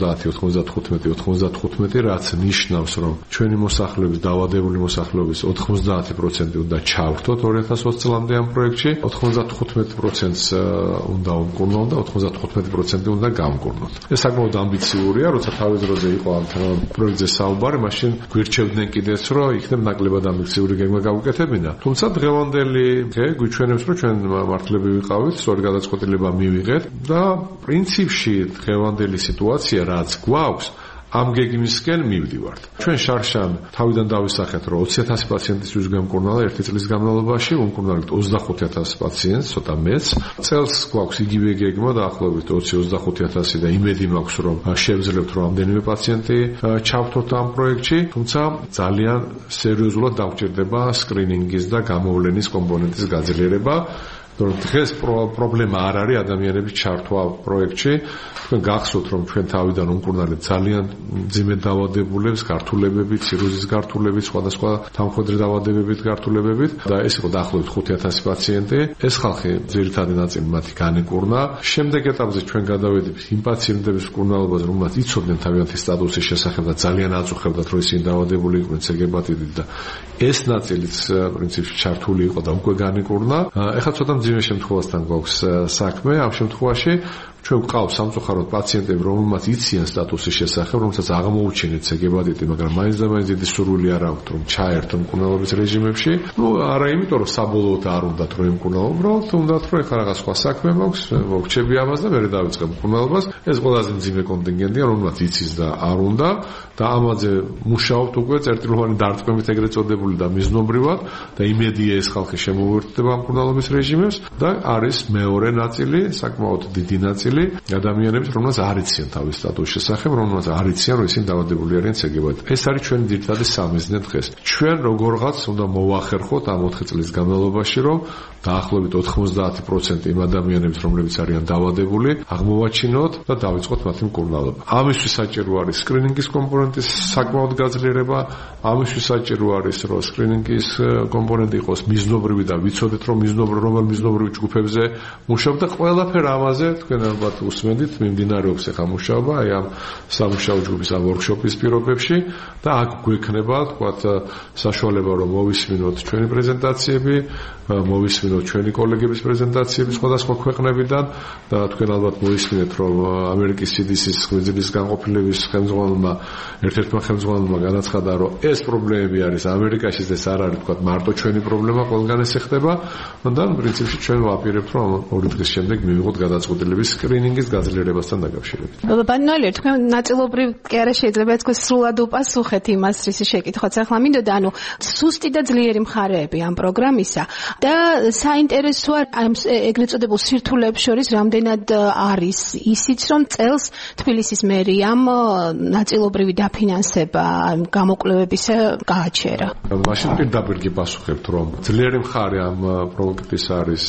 90-95-95, რაც ნიშნავს, რომ ჩვენი მოსახლეობის დაავადებული მოსახლეობის 90% უნდა ჩავრთოთ 2020 წლამდე ამ პროექტში, 95%-ს უნდა უმკურნალოთ და 95% უნდა გამკურნოთ. ეს საკმაოდ ამბიციურია, როცა თავის დროზე იყო ამ პროექტზე საუბარი, მაშინ გვირჩევდნენ კიდეც, რომ იქნებ ნაკლებად ამბიციური გეგმა გავუკეთებინა. თუმცა დღევანდელი დღე გვიჩვენებს, რომ ჩვენ მართლები ვიყავით, სწორი გადაწყვეტილება მივიღეთ და პრინციპში დღევანდელი სიტუაცია რაც გვაქვს ამ გეგმისკენ მივდივართ. ჩვენ შარშან თავიდან დავისახეთ, რომ 20,000 პაციენტისთვის გამკურნალა ერთი წლის განმავლობაში, უმკურნალეთ 25,000 პაციენტს, ცოტა მეც. წელს გვაქვს იგივე გეგმა დაახლოებით 20-25,000 და იმედი მაქვს, რომ შევძლებთ რომ ამდენიმე პაციენტი ჩავთოთ ამ პროექტში, თუმცა ძალიან სერიოზულად დაგვჭირდება სკრინინგის და გამოვლენის კომპონენტის გაძლიერება. დღეს პრობლემა არ არის ადამიანების ჩართვა პროექტში. თქვენ გახსოვთ, რომ ჩვენ თავიდან უმკურნალეთ ძალიან მძიმე დაავადებულებს, გართულებებით, ციროზის გართულებით, სხვადასხვა თანხმდიდრე დაავადებებით გართულებებით და ეს იყო დაახლოებით 5,000 პაციენტი. ეს ხალხი ძირითადი ნაწილი მათი განიკურნა. შემდეგ ეტაპზე ჩვენ გადავედით იმ პაციენტების მკურნალობას, რომელთაც იცოდნენ თავიანთი სტატუსის შესახებ და ძალიან აწუხებდათ, რომ ისინი დაავადებული იყვნენ ცეგებატიტით და ეს ნაწილიც პრინციპში ჩართული იყო და უკვე განიკურნა. ეხლა ცოტა მძიმე შემთხვევასთან გვაქვს საქმე. ამ შემთხვევაში ჩვენ გვყავს სამწუხაროდ პაციენტები, რომელმაც იციან სტატუსის შესახებ, რომელსაც აღმოუჩინეთ ცეგებატიტი, მაგრამ მაინც და მაინც დიდი სურვილი არ აქვთ, რომ ჩაერთონ მკურნალობის რეჟიმებში. არა იმიტომ, რომ საბოლოოდ არ უნდათ რომ იმკურნალონ, უბრალოდ უნდათ რომ ეხლა რაღაც სხვა საქმე მაქვს, მოვჩები ამას და მერე დავიწყებ მკურნალობას. ეს ყველაზე მძიმე კონტინგენტია, რომელმაც იცის და არ უნდა და ამაზე მუშაობთ უკვე წერტილოვანი დარტყმებით ეგრეთ წოდებული და მიზნობრივად და იმედია ეს ხალხი შემოუერთდება მკურნალობის რეჟიმებს და არის მეორე ნაწილი, საკმაოდ დიდი ნაწილი ადამიანებს, რომელსაც არ იციან თავის სტატუსის შესახებ, რომელსაც არ იციან, რომ ისინი დაავადებული არიან ცეგებატიტით. ეს არის ჩვენი ძირითადი სამიზნე დღეს. ჩვენ როგორღაც უნდა მოვახერხოთ ამ 4 წლის განმავლობაში, რომ დაახლოებით 90% იმ ადამიანებს, რომლებიც არიან დაავადებული, აღმოვაჩინოთ და დავიწყოთ მათი მკურნალობა. ამისთვის საჭირო არის სკრინინგის კომპონენტის საკმაოდ გაძლიერება, ამისთვის საჭირო არის, რომ სკრინინგის კომპონენტი იყოს მიზნობრივი და ვიცოდეთ, რომ რომელ მიზნობრივ ჯგუფებზე მუშაობ და ყველაფერ ამაზე თქვენ ალბათ უსმენთ, მიმდინარეობს ახლა მუშაობა აი ამ სამუშაო ჯგუფის ამ ვორქშოპის პირობებში და აქ გვექნება თქვათ საშუალება რომ მოვისმინოთ ჩვენი პრეზენტაციები, მოვისმინოთ ჩვენი კოლეგების პრეზენტაციები სხვადასხვა ქვეყნებიდან და თქვენ ალბათ მოისმინეთ რომ ამერიკის CDC-ის ღვიძლის განყოფილების ხელმძღვანელმა ერთ-ერთმა ხელმძღვანელმა განაცხადა რომ ეს პრობლემები არის ამერიკაში და ეს არ არის თქვათ მარტო ჩვენი პრობლემა, ყველგან ეს ხდება და პრინციპში ჩვენ ვაპირებთ რომ ორი დღის შემდეგ მივიღოთ გადაწყვეტილების სკრინინგის გაძლიერებასთან დაკავშირებით. ბანალია, თქვენ ნაწილობრივ კი არა შეიძლება თქვენ სრულად უპასუხეთ იმას, რის შეკითხვაც ახლა მინდოდა, ანუ სუსტი და ძლიერი მხარეები ამ პროგრამისა და საინტერესოა ამ ეგრეთ წოდებულ სირთულეებს შორის რამდენად არის ისიც, რომ წელს თბილისის მერიამ ნაწილობრივი დაფინანსება გამოკვლევებისა გააჩერა. მაშინ პირდაპირ გიპასუხებთ, რომ ძლიერი მხარე ამ პროექტის არის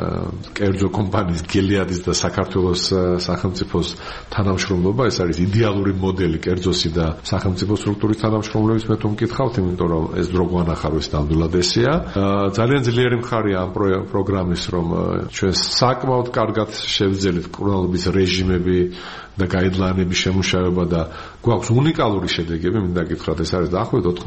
კერძო კომპანიის გილიადის და საქართველოს სახელმწიფოს თანამშრომლობა. ეს არის იდეალური მოდელი კერძოსი და სახელმწიფო სტრუქტურის თანამშრომლობის მე თუ მკითხავთ, იმიტომ რომ ეს დრო გვანახაროს ნამდვილად ესეა. ძალიან ძლიერი მხარეა ამ პროგრამის, რომ ჩვენ საკმაოდ კარგად შევძელით მკურნალობის რეჟიმები და გაიდლაინების შემუშავება და გვაქვს უნიკალური შედეგები, მინდა გითხრათ, ეს არის დაახლოებით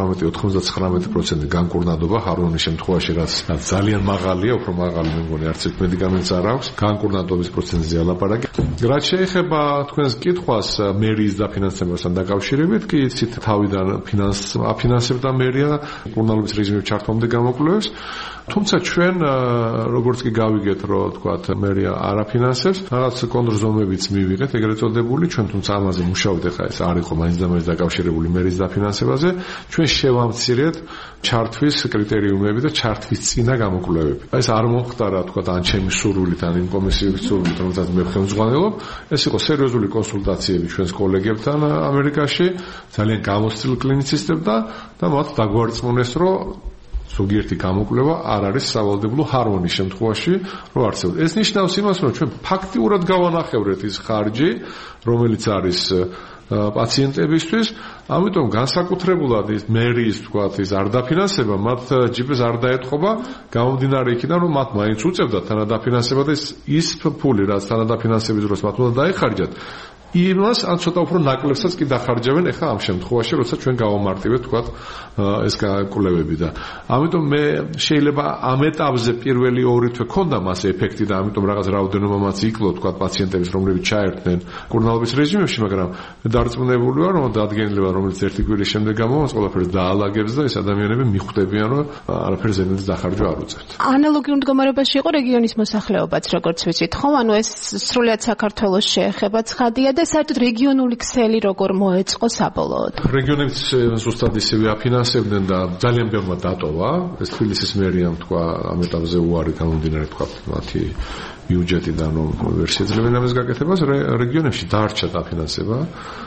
98-99% განკურნადობა ჰარმონიის შემთხვევაში, რაც ძალიან მაღალია, უფრო მაღალი მე მგონი არც ერთ მედიკამენტს არ აქვს, განკურნადობის პროცენტზე ალაპარაკი. რაც შეეხება თქვენს კითხვას მერიის დაფინანსებასთან დაკავშირებით, კი იცით თავიდან აფინანსებდა მერია მკურნალობის რეჟიმის ჩართვამდე გამოკვლევებს. თუმცა ჩვენ როგორც კი გავიგეთ, რომ თქვათ მერია არ აფინანსებს, რაღაც კონტრზომებიც მივიღეთ ეგრეთ წოდებული, ჩვენ თუმცა ამაზე მუშაობთ, ახლა ეს არ იყო მაინც და მაინც დაკავშირებული მერიის დაფინანსებაზე, ჩვენ შევამცირეთ ჩართვის კრიტერიუმები და ჩართვის წინა გამოკვლევები. ეს არ არ მომხდარა თქვა ან ჩემი სურვილით ან იმ კომისიის სურვილით რომელსაც მე ხელმძღვანელობ ეს იყო სერიოზული კონსულტაციები ჩვენს კოლეგებთან ამერიკაში ძალიან გამოცდილ კლინიცისტებთან და მათ დაგვარწმუნეს რომ ზოგიერთი გამოკვლევა არ არის სავალდებულო ჰარმონიის შემთხვევაში რომ არსებობს ეს ნიშნავს იმას რომ ჩვენ ფაქტიურად გავანახევრეთ ის ხარჯი რომელიც არის პაციენტებისთვის ამიტომ განსაკუთრებულად ის მერიის თქვათ ის არ დაფინანსება მათ ჯიპს არ დაეთყობა გამომდინარე იქიდან რომ მათ მაინც უწევდათ თანადაფინანსება და ის ფული რაც თანადაფინანსების დროს მათ უნდა დაეხარჯათ იმას ან ცოტა უფრო ნაკლებსაც კი დახარჯავენ ეხლა ამ შემთხვევაში როცა ჩვენ გავამარტივეთ თქვათ ეს კვლევები და ამიტომ მე შეიძლება ამ ეტაპზე პირველი ორი თვე ქონდა მას ეფექტი და ამიტომ რაღაც რაოდენობა მას იკლო თქვათ პაციენტების რომლებიც ჩაერთნენ კურნალობის რეჟიმებში მაგრამ დარწმუნებული ვარ რომ დადგენილება რომელიც ერთი კვირის შემდეგ გამოვას ყველაფერს დაალაგებს და ეს ადამიანები მიხვდებიან რომ არაფერს ზედმეტი დახარჯვა არ უწევთ ანალოგიურ მდგომარეობაში იყო რეგიონის მოსახლეობაც როგორც ვიცით ხო ანუ ეს სრულიად საქართველოს შეეხება ცხადია და საერთოდ რეგიონული ქსელი როგორ მოეწყო საბოლოოდ რეგიონებს ზუსტად ისევე აფინანსებდნენ და ძალიან ბევრმა დატოვა ეს თბილისის მერიამ თქვა ამ ეტაპზე უარი გამომდინარე თქვა მათი ბიუჯეტიდან რომ ვერ შეძლებენ ამის გაკეთებას რეგიონებში დარჩა დაფინანსება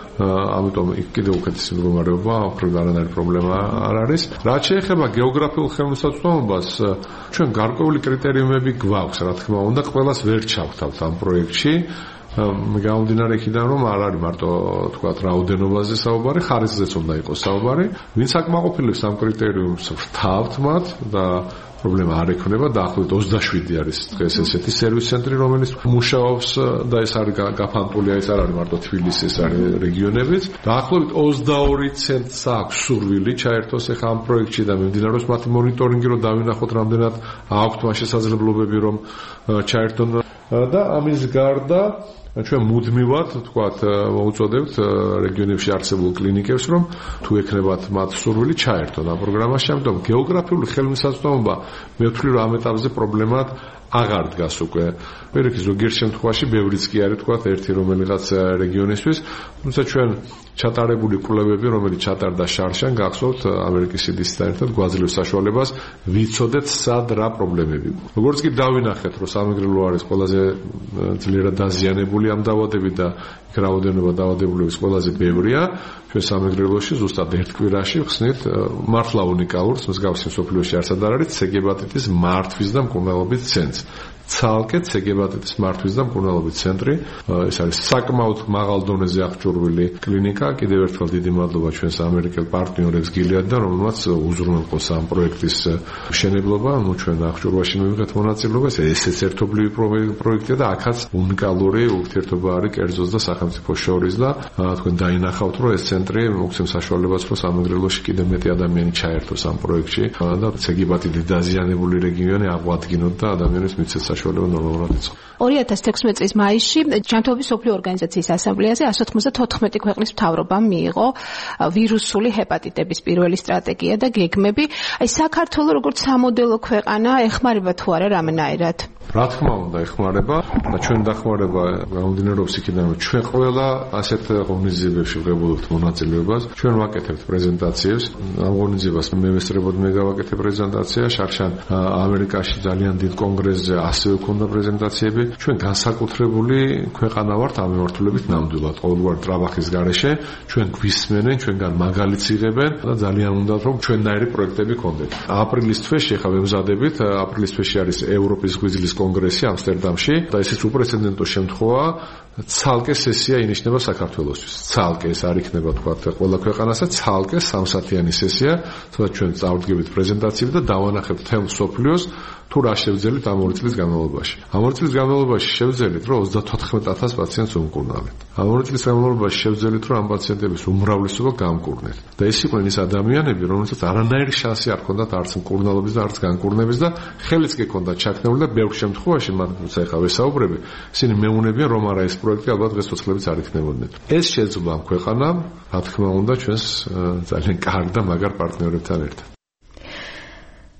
ამიტომ კიდევ უკეთესი მდგომარეობა არანაირი პრობლემა არ არის რაც შეეხება გეოგრაფიულ ხელმისაწვდომობას ჩვენ გარკვეული კრიტერიუმები გვაქვს რა თქმა უნდა ყველას ვერ ჩავთავთ ამ პროექტში გამომდინარე იქიდან რომ არ არის მარტო თქვათ რაოდენობაზე საუბარი, ხარისხზეც უნდა იყოს საუბარი. ვინც აკმაყოფილებს ამ კრიტერიუმს რთავთ მათ და პრობლემა არ ექნება დაახლოებით 27 არის დღეს ესეთი სერვის ცენტრი რომელიც მუშაობს და ეს არის გაფანტული ეს არ არის მარტო თბილისი ეს არის რეგიონებიც დაახლოებით 22 ცენტრს აქვს სურვილი ჩაერთოს ახლა ამ პროექტში და მიმდინარეობს მათი მონიტორინგი რომ დავინახოთ რამდენად აქვთ მას შესაძლებლობები რომ ჩაერთონ და ამის გარდა ჩვენ მუდმივად თქვათ მოუწოდებთ რეგიონებში არსებულ კლინიკებს რომ თუ ექნებათ მათ სურვილი ჩაერთონ ამ პროგრამაში ამიტომ გეოგრაფიული ხელმისაწვდომობა მე ვთვლი რომ ამ ეტაპზე პრობლემად აღარ დგას უკვე პირიქით ზოგიერთ შემთხვევაში ბევრიც კი არის თქვათ ერთი რომელიღაც რეგიონისთვის თუმცა ჩვენ ჩატარებული კვლევები რომელიც ჩატარდა შარშან გახსოვთ ამერიკის CDC-თან ერთად გვაძლევს საშუალებას ვიცოდეთ სად რა პრობლემები როგორც კი დავინახეთ რომ სამეგრელო არის ყველაზე ძლიერად დაზიანებული ამ დაავადებით და რაოდენობა დაავადებულების ყველაზე ბევრია ჩვენ სამეგრელოში ზუსტად ერთ კვირაში ხსნით მართლა უნიკალურს მსგავსი მსოფლიოში არცად არ არის ცეგებატიტის მართვის და მკურნალობის ცენტრი ცალკე ცეგებატიტის მართვის და მკურნალობის ცენტრი ეს არის საკმაოდ მაღალ დონეზე აღჭურვილი კლინიკა კიდევ ერთხელ დიდი მადლობა ჩვენს ამერიკელ პარტნიორებს გილიადთან რომელმაც უზრუნველყოს ამ პროექტის მშენებლობა ნუ ჩვენ აღჭურვაში მივიღეთ მონაწილეობა ეს ერთობლივი პროექტია და აქაც უნიკალური ურთიერთობა არის კერძოს და სახელმწიფოს შორის და თქვენ დაინახავთ რომ ეს ცენტრი მოგცემს საშუალებას რომ სამეგრელოში კიდევ მეტი ადამიანი ჩაერთოს ამ პროექტში და ცეგებატიტით დაზიანებული რეგიონი აღვადგინოთ და ადამიანებს მიცეს საშუალება ნორმალურად იწყო 2016 წლის მაისში ჯანმრთელობის მსოფლიო ორგანიზაციის ასამბლეაზე 194 ქვეყნის მთავრობამ მიიღო ვირუსული ჰეპატიტების პირველი სტრატეგია და გეგმები. აი საქართველოს როგორც სამოდელო ქვეყანა ეხმარება თუ არა რამენაირად? რა თქმა უნდა ეხმარება და ჩვენ დახმარება გამომდინარეობს იქიდან რომ ჩვენ ყველა ასეთ ღონისძიებებში ვღებულობთ მონაწილეობას ჩვენ ვაკეთებთ პრეზენტაციებს ამ ღონისძიებას მე ვესწრებოდ მე გავაკეთე პრეზენტაცია შარშან ამერიკაში ძალიან დიდ კონგრესზე ასევე ქონდა პრეზენტაციები ჩვენ განსაკუთრებული ქვეყანა ვართ ამ მიმართულებით ნამდვილად ყოველგვარ ტრაბახის გარეშე ჩვენ გვისმენენ ჩვენგან მაგალითს იღებენ და ძალიან უნდათ რომ ჩვენნაირი პროექტები გქონდეთ აპრილის თვეში ახლა ვემზადებით აპრილის თვეში არის ევროპის ღვიძლის კონგრესი ამსტერდამში და ესეც უპრეცედენტო შემთხვევა ცალკე სესია ინიშნება საქართველოსთვის. ცალკე ეს არ იქნება თქვა ყველა ქვეყანასა ცალკე სამსათიანი სესია, თუმცა ჩვენ წავდგებით პრეზენტაციები და დავანახებთ თემ სოფლიოს თუ რა შევძელით ამ 2 წლის განმავლობაში. ამ 2 წლის განმავლობაში შევძელით რომ 34000 პაციენტს უმკურნალეთ. ამ 2 წლის განმავლობაში შევძელით რომ ამ პაციენტების უმრავლესობა გამკურნეთ. და ეს იყვნენ ის ადამიანები, რომელთაც არანაირი შანსი არ ჰქონდათ არც მკურნალობის და არც განკურნების და ხელიც კი ჰქონდათ ჩაქნეული და ბევრ შემთხვევაში მათ ეხლა ვესაუბრები, ისინი მეუნებიან რომ არა ეს პროექტი ალბათ დღეს ცოცხლებიც არ იქნებოდნენ. ეს შეძლო ამ ქვეყანამ, რა თქმა უნდა, ჩვენს ძალიან კარგ და მაგარ პარტნიორებთან ერთად.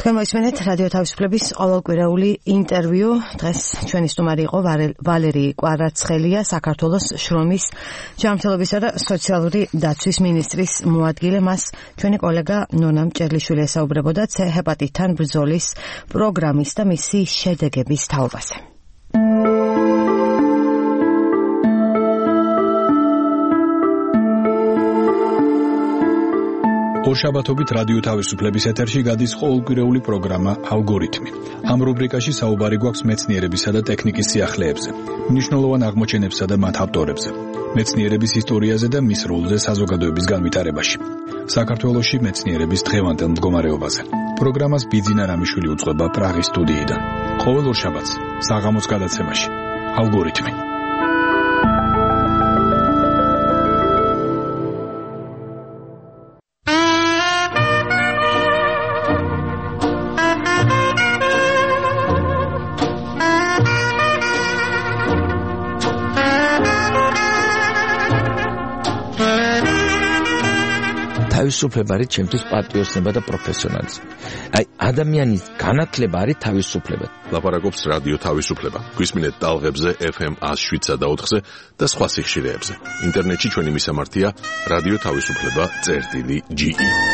თქვენ მოისმენთ რადიო თავისუფლების ყოველკვირეული ინტერვიუ. დღეს ჩვენი სტუმარი იყო ვალერი კვარაცხელია, საქართველოს შრომის, ჯანმრთელობისა და სოციალური დაცვის მინისტრის მოადგილე. მას ჩვენი კოლეგა ნონა მჭერლიშვილი ესაუბრებოდა C-ჰეპატიტთან ბრძოლის პროგრამის და მისი შედეგების თაობაზე. ორშაბათობით რადიო თავისუფლების ეთერში გადის ყოველკვირეული პროგრამა ალგორითმი. ამ რუბრიკაში საუბარი გვაქვს მეცნიერებისა და ტექნიკის სიახლეებზე, მნიშვნელოვან აღმოჩენებსა და მათ ავტორებზე, მეცნიერების ისტორიაზე და მის როლზე საზოგადოების განვითარებაში. საქართველოში მეცნიერების დღევანდელ მდგომარეობაზე. პროგრამას ბიძინა რამიშვილი უძღვება პრაღის სტუდიიდან. ყოველ ორშაბათს საღამოს გადაცემაში ალგორითმი. თავისუფლება არის ჩემთვის პატრიოტიზმი და პროფესიონალიზმი. აი, ადამიანის განათლება არის თავისუფლება. ლაპარაკობს რადიო თავისუფლება. გვისმინეთ ტალღებზე FM 107 და 4-ზე და სხვა სიხშირეებზე. ინტერნეტში ჩვენი მისამართია რადიო თავისუფლება.ge.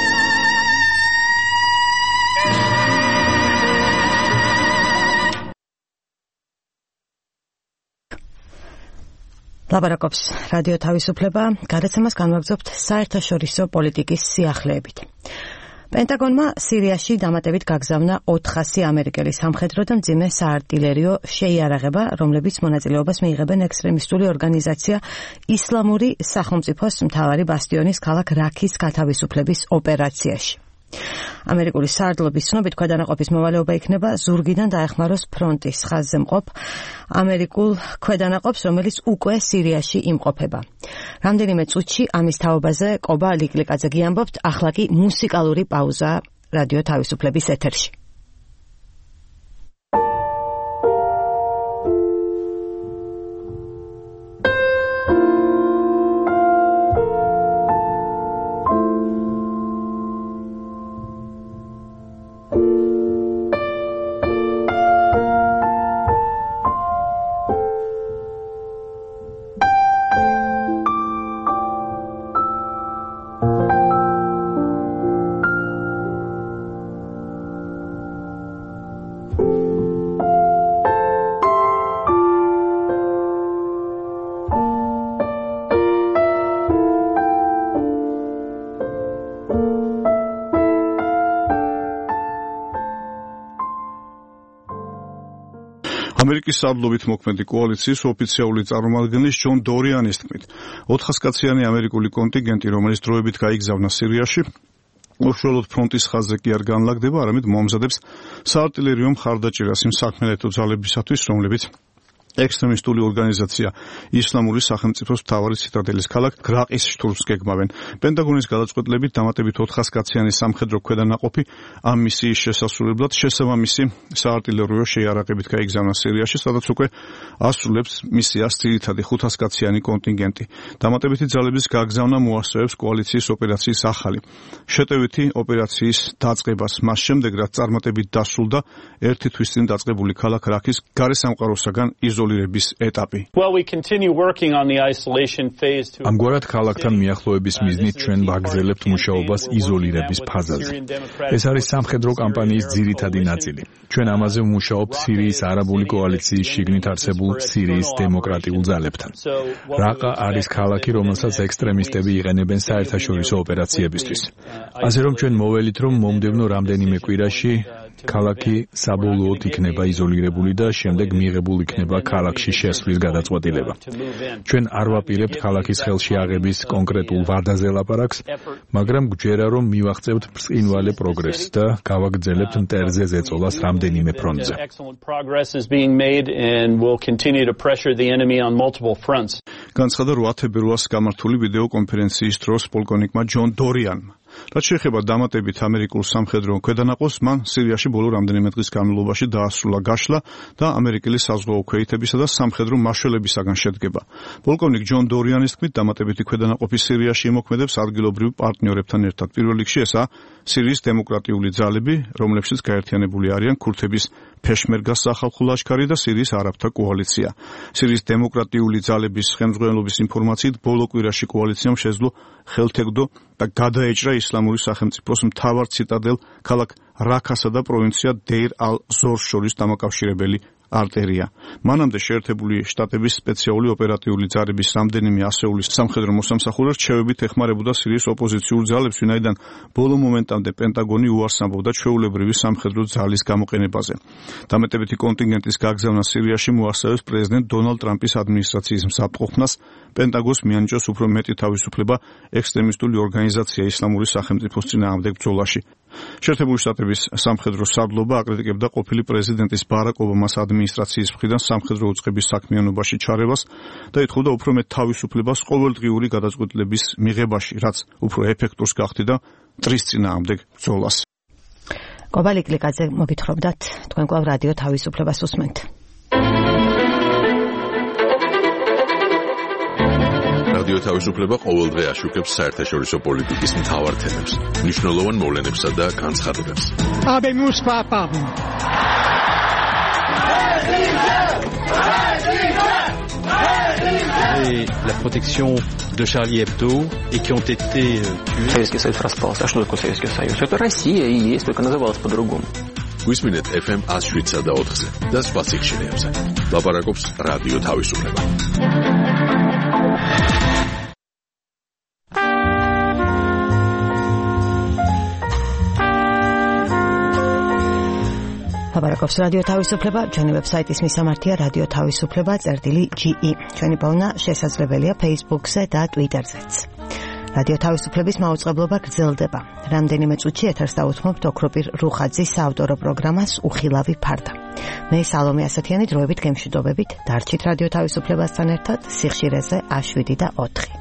ლაპარაკობს რადიო თავისუფლება, გადაცემას განვაგრძობთ საერთაშორისო პოლიტიკის სიახლეებით. პენტაგონმა სირიაში დამატებით გაგზავნა 400 ამერიკელი სამხედრო და მძიმე საარტილერიო შეიარაღება, რომლებიც მონაწილეობას მიიღებენ ექსტრემისტული ორგანიზაცია ისლამური სახელმწიფოს მთავარი ბასტიონის ქალაქ რაქის გათავისუფლების ოპერაციაში. ამერიკული სარდლობის ცნობით ქვედანაყოფის მოვალეობა იქნება ზურგიდან დაეხმაროს ფრონტის ხაზზე მყოფ ამერიკულ ქვედანაყოფს, რომელიც უკვე სირიაში იმყოფება. რამდენიმე წუთში ამის თაობაზე კობა ლიკლიკაძე გიამბობთ, ახლა კი მუსიკალური პაუზა რადიო თავისუფლების ეთერში. ამერიკის სარდლობით მოქმედი კოალიციის ოფიციალური წარმომადგენლის ჯონ დორიანის თქმით, 400 კაციანი ამერიკული კონტინგენტი, რომელიც დროებით გაიგზავნა სირიაში, უშუალოდ ფრონტის ხაზზე კი არ განლაგდება, არამედ მომზადებს საარტილერიო მხარდაჭერას იმ საქმიანობო ძალებისათვის, რომლებიც ექსტრემისტული ორგანიზაცია ისლამური სახელმწიფოს მთავარი ციტადელის ქალაქ რაკის შტურმს გეგმავენ. პენტაგონის გადაწყვეტილებით დამატებით 400 კაციანი სამხედრო ქვედანაყოფი ამ მისიის შესასრულებლად შესაბამისი საარტილერიო შეიარაღებით გაიგზავნა სირიაში, სადაც უკვე ასრულებს მისიას ძირითადი 500 კაციანი კონტინგენტი. დამატებითი ძალების გაგზავნა მოასწრებს კოალიციის ოპერაციის ახალი, შეტევითი ოპერაციის დაწყებას მას შემდეგ, რაც წარმატებით დასრულდა ერთი თვის წინ დაწყებული ქალაქ რაკის გარესამყაროსაგან იზოლირების ეტაპი. ამგვარად ქალაქთან მიახლოების მიზნით ჩვენ ვაგრძელებთ მუშაობას იზოლირების ფაზაზე. ეს არის სამხედრო კამპანიის ძირითადი ნაწილი. ჩვენ ამაზე ვმუშაობთ სირიის არაბული კოალიციის შიგნით არსებულ სირიის დემოკრატიულ ძალებთან. რაყა არის ქალაქი, რომელსაც ექსტრემისტები იყენებენ საერთაშორისო ოპერაციებისთვის. ასე რომ ჩვენ მოველით, რომ მომდევნო რამდენიმე კვირაში ქალაქი საბოლოოდ იქნება იზოლირებული და შემდეგ მიღებულ იქნება ქალაქში შესვლის გადაწყვეტილება. ჩვენ არ ვაპირებთ ქალაქის ხელში აღების კონკრეტულ ვადაზე ლაპარაკს, მაგრამ გვჯერა, რომ მივაღწევთ ბრწყინვალე პროგრესს და გავაგრძელებთ მტერზე ზეწოლას რამდენიმე ფრონტზე. განცხადა 8 თებერვალს გამართული ვიდეო კონფერენციის დროს პოლკოვნიკმა ჯონ დორიანმა. რაც შეეხება დამატებით ამერიკულ სამხედრო ქვედანაყოფს, მან სირიაში ბოლო რამდენიმე დღის განმავლობაში დაასრულა გაშლა და ამერიკელი საზღვაო ქვეითებისა და სამხედრო მაშველებისაგან შედგება. პოლკოვნიკ ჯონ დორიანის თქმით, დამატებითი ქვედანაყოფი სირიაში იმოქმედებს ადგილობრივ პარტნიორებთან ერთად. პირველ რიგში ესაა სირიის დემოკრატიული ძალები, რომლებშიც გაერთიანებული არიან ქურთების ფეშმერგას სახალხო ლაშქარი და სირიის არაბთა კოალიცია. სირიის დემოკრატიული ძალების ხელმძღვანელობის ინფორმაციით, ბოლო კვირაში კოალიციამ შეძლო ხელთეგდო და გადაეჭრა ისლამური სახელმწიფოს მთავარ ციტადელ ქალაქ რაქასა და პროვინცია დეირ ალ-ზორს შორის დამაკავშირებელი არტერია. მანამდე შეერთებული შტატების სპეციალური ოპერატიული ძალების რამდენიმე ასეულის სამხედრო მოსამსახურე რჩევებით ეხმარებოდა სირიის ოპოზიციურ ძალებს, ვინაიდან ბოლო მომენტამდე პენტაგონი უარს ამბობდა ჩვეულებრივი სამხედრო ძალის გამოყენებაზე. დამატებითი კონტინგენტის გაგზავნა სირიაში მოასწავებს პრეზიდენტ დონალდ ტრამპის ადმინისტრაციის მზადყოფნას, პენტაგონს მიანიჭოს უფრო მეტი თავისუფლება ექსტრემისტული ორგანიზაცია ისლამური სახელმწიფოს წინააღმდეგ ბრძოლაში. შეერთებული შტატების სამხედრო სარდლობა აკრიტიკებდა ყოფილი პრეზიდენტის ბარაკ ობამას ადმინისტრაციის მხრიდან სამხედრო უწყების საქმიანობაში ჩარევას და ითხოვდა უფრო მეტ თავისუფლებას ყოველდღიური გადაწყვეტილების მიღებაში, რაც უფრო ეფექტურს გახდიდა მტრის წინააღმდეგ ბრძოლას. კობალი კლიკაძე მოგითხრობდათ, თქვენ კვლავ რადიო თავისუფლებას უსმენთ. რადიო თავისუფლება ყოველდღე აშუქებს საერთაშორისო პოლიტიკის მთავარ თემებს, მნიშვნელოვან მოვლენებსა და განცხადებებს. La protection de Charlie Hebdo et qui ont été tués. Советский Союз распался. А что такое Советский Союз? Это Россия и есть, только называлась по-другому. გვისმინეთ FM 107 და 4-ზე და სხვა სიგნალებზე. ლაპარაკობს რადიო თავისუფლება. ლაპარაკობს რადიო თავისუფლება, ჩვენი ვებსაიტის მისამართია რადიო თავისუფლება წერტილი.ge. ჩვენი პოვნა შესაძლებელია Facebook-ზე და Twitter-ზეც. რადიო თავისუფლების მაუწყებლობა გრძელდება. რამდენიმე წუთში ეთერს დაუთმობთ ოქროპირ რუხაძის საავტორო პროგრამას უხილავი ფარდა. მე სალომე ასათიანი დროებით გემშვიდობებით, დარჩით რადიო თავისუფლებასთან ერთად სიხშირეზე A7 და 4.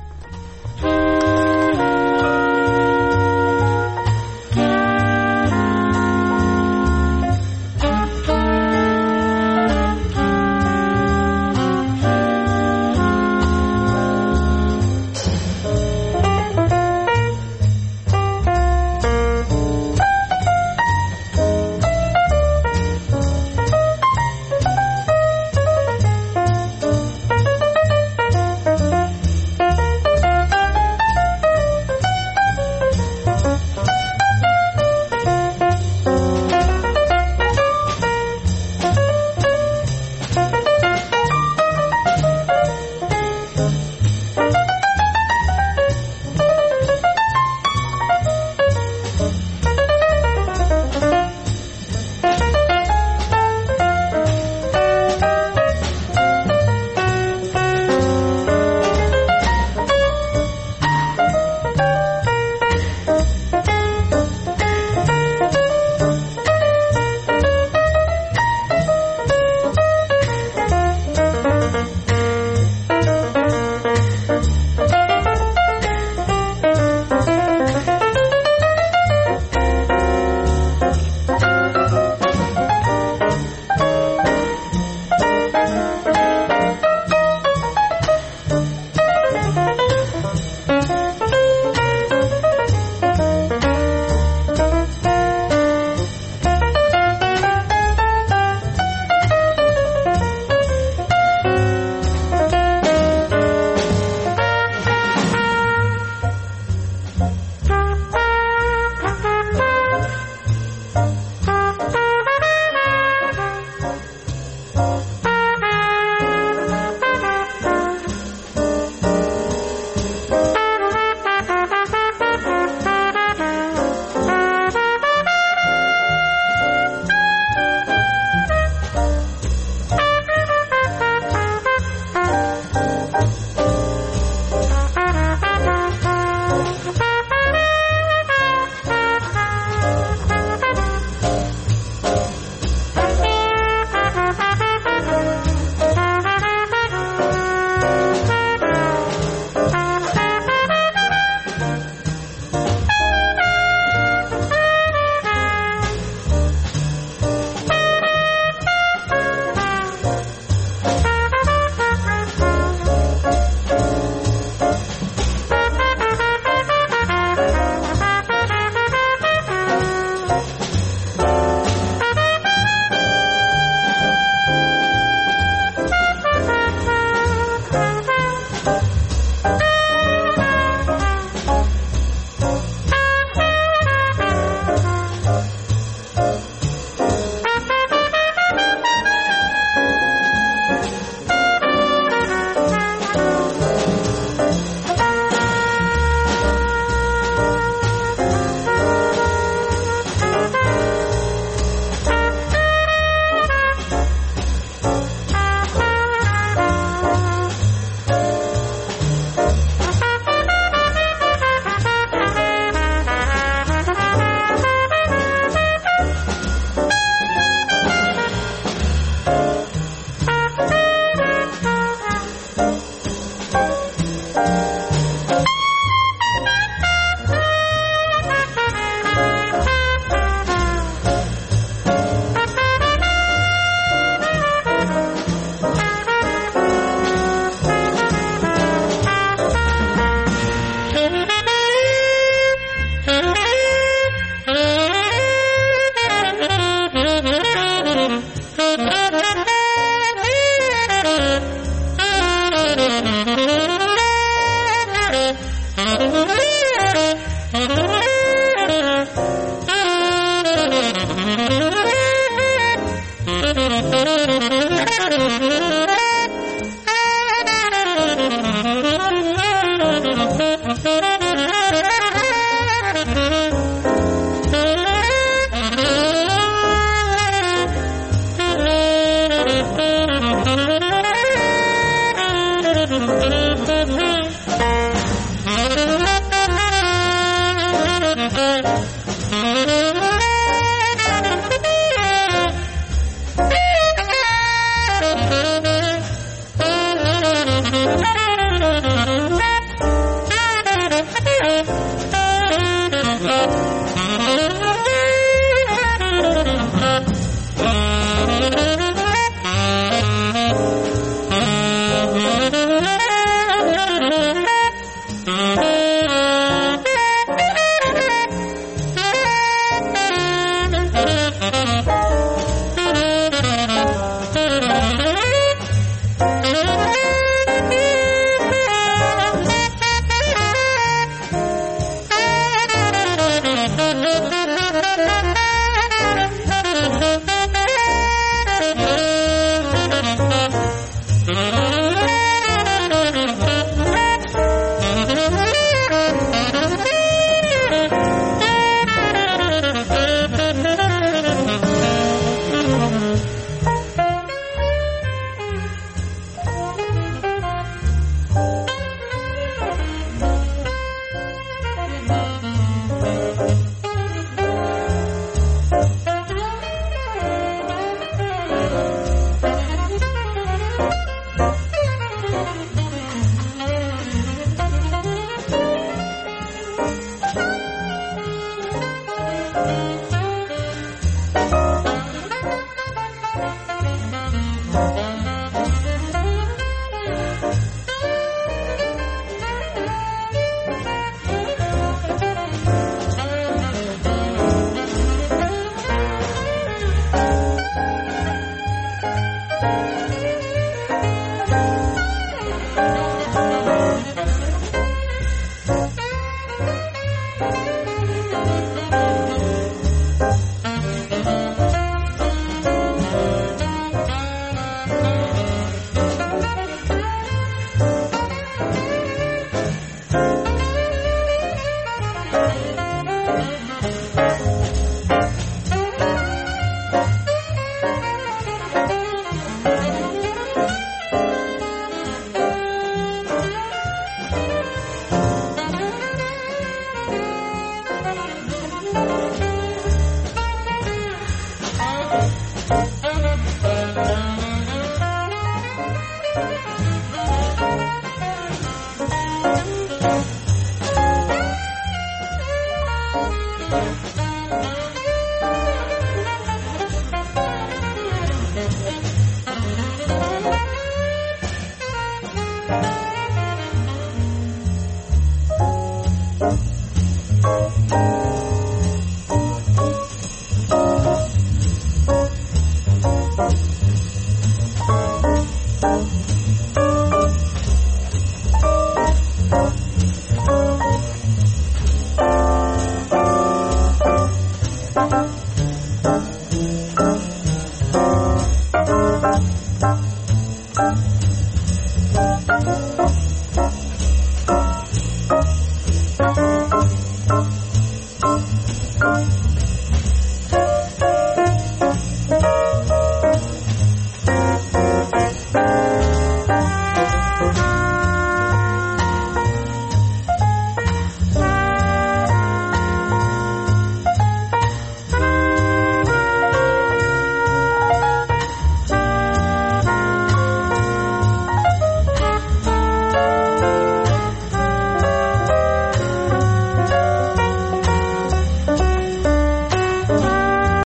Thank you.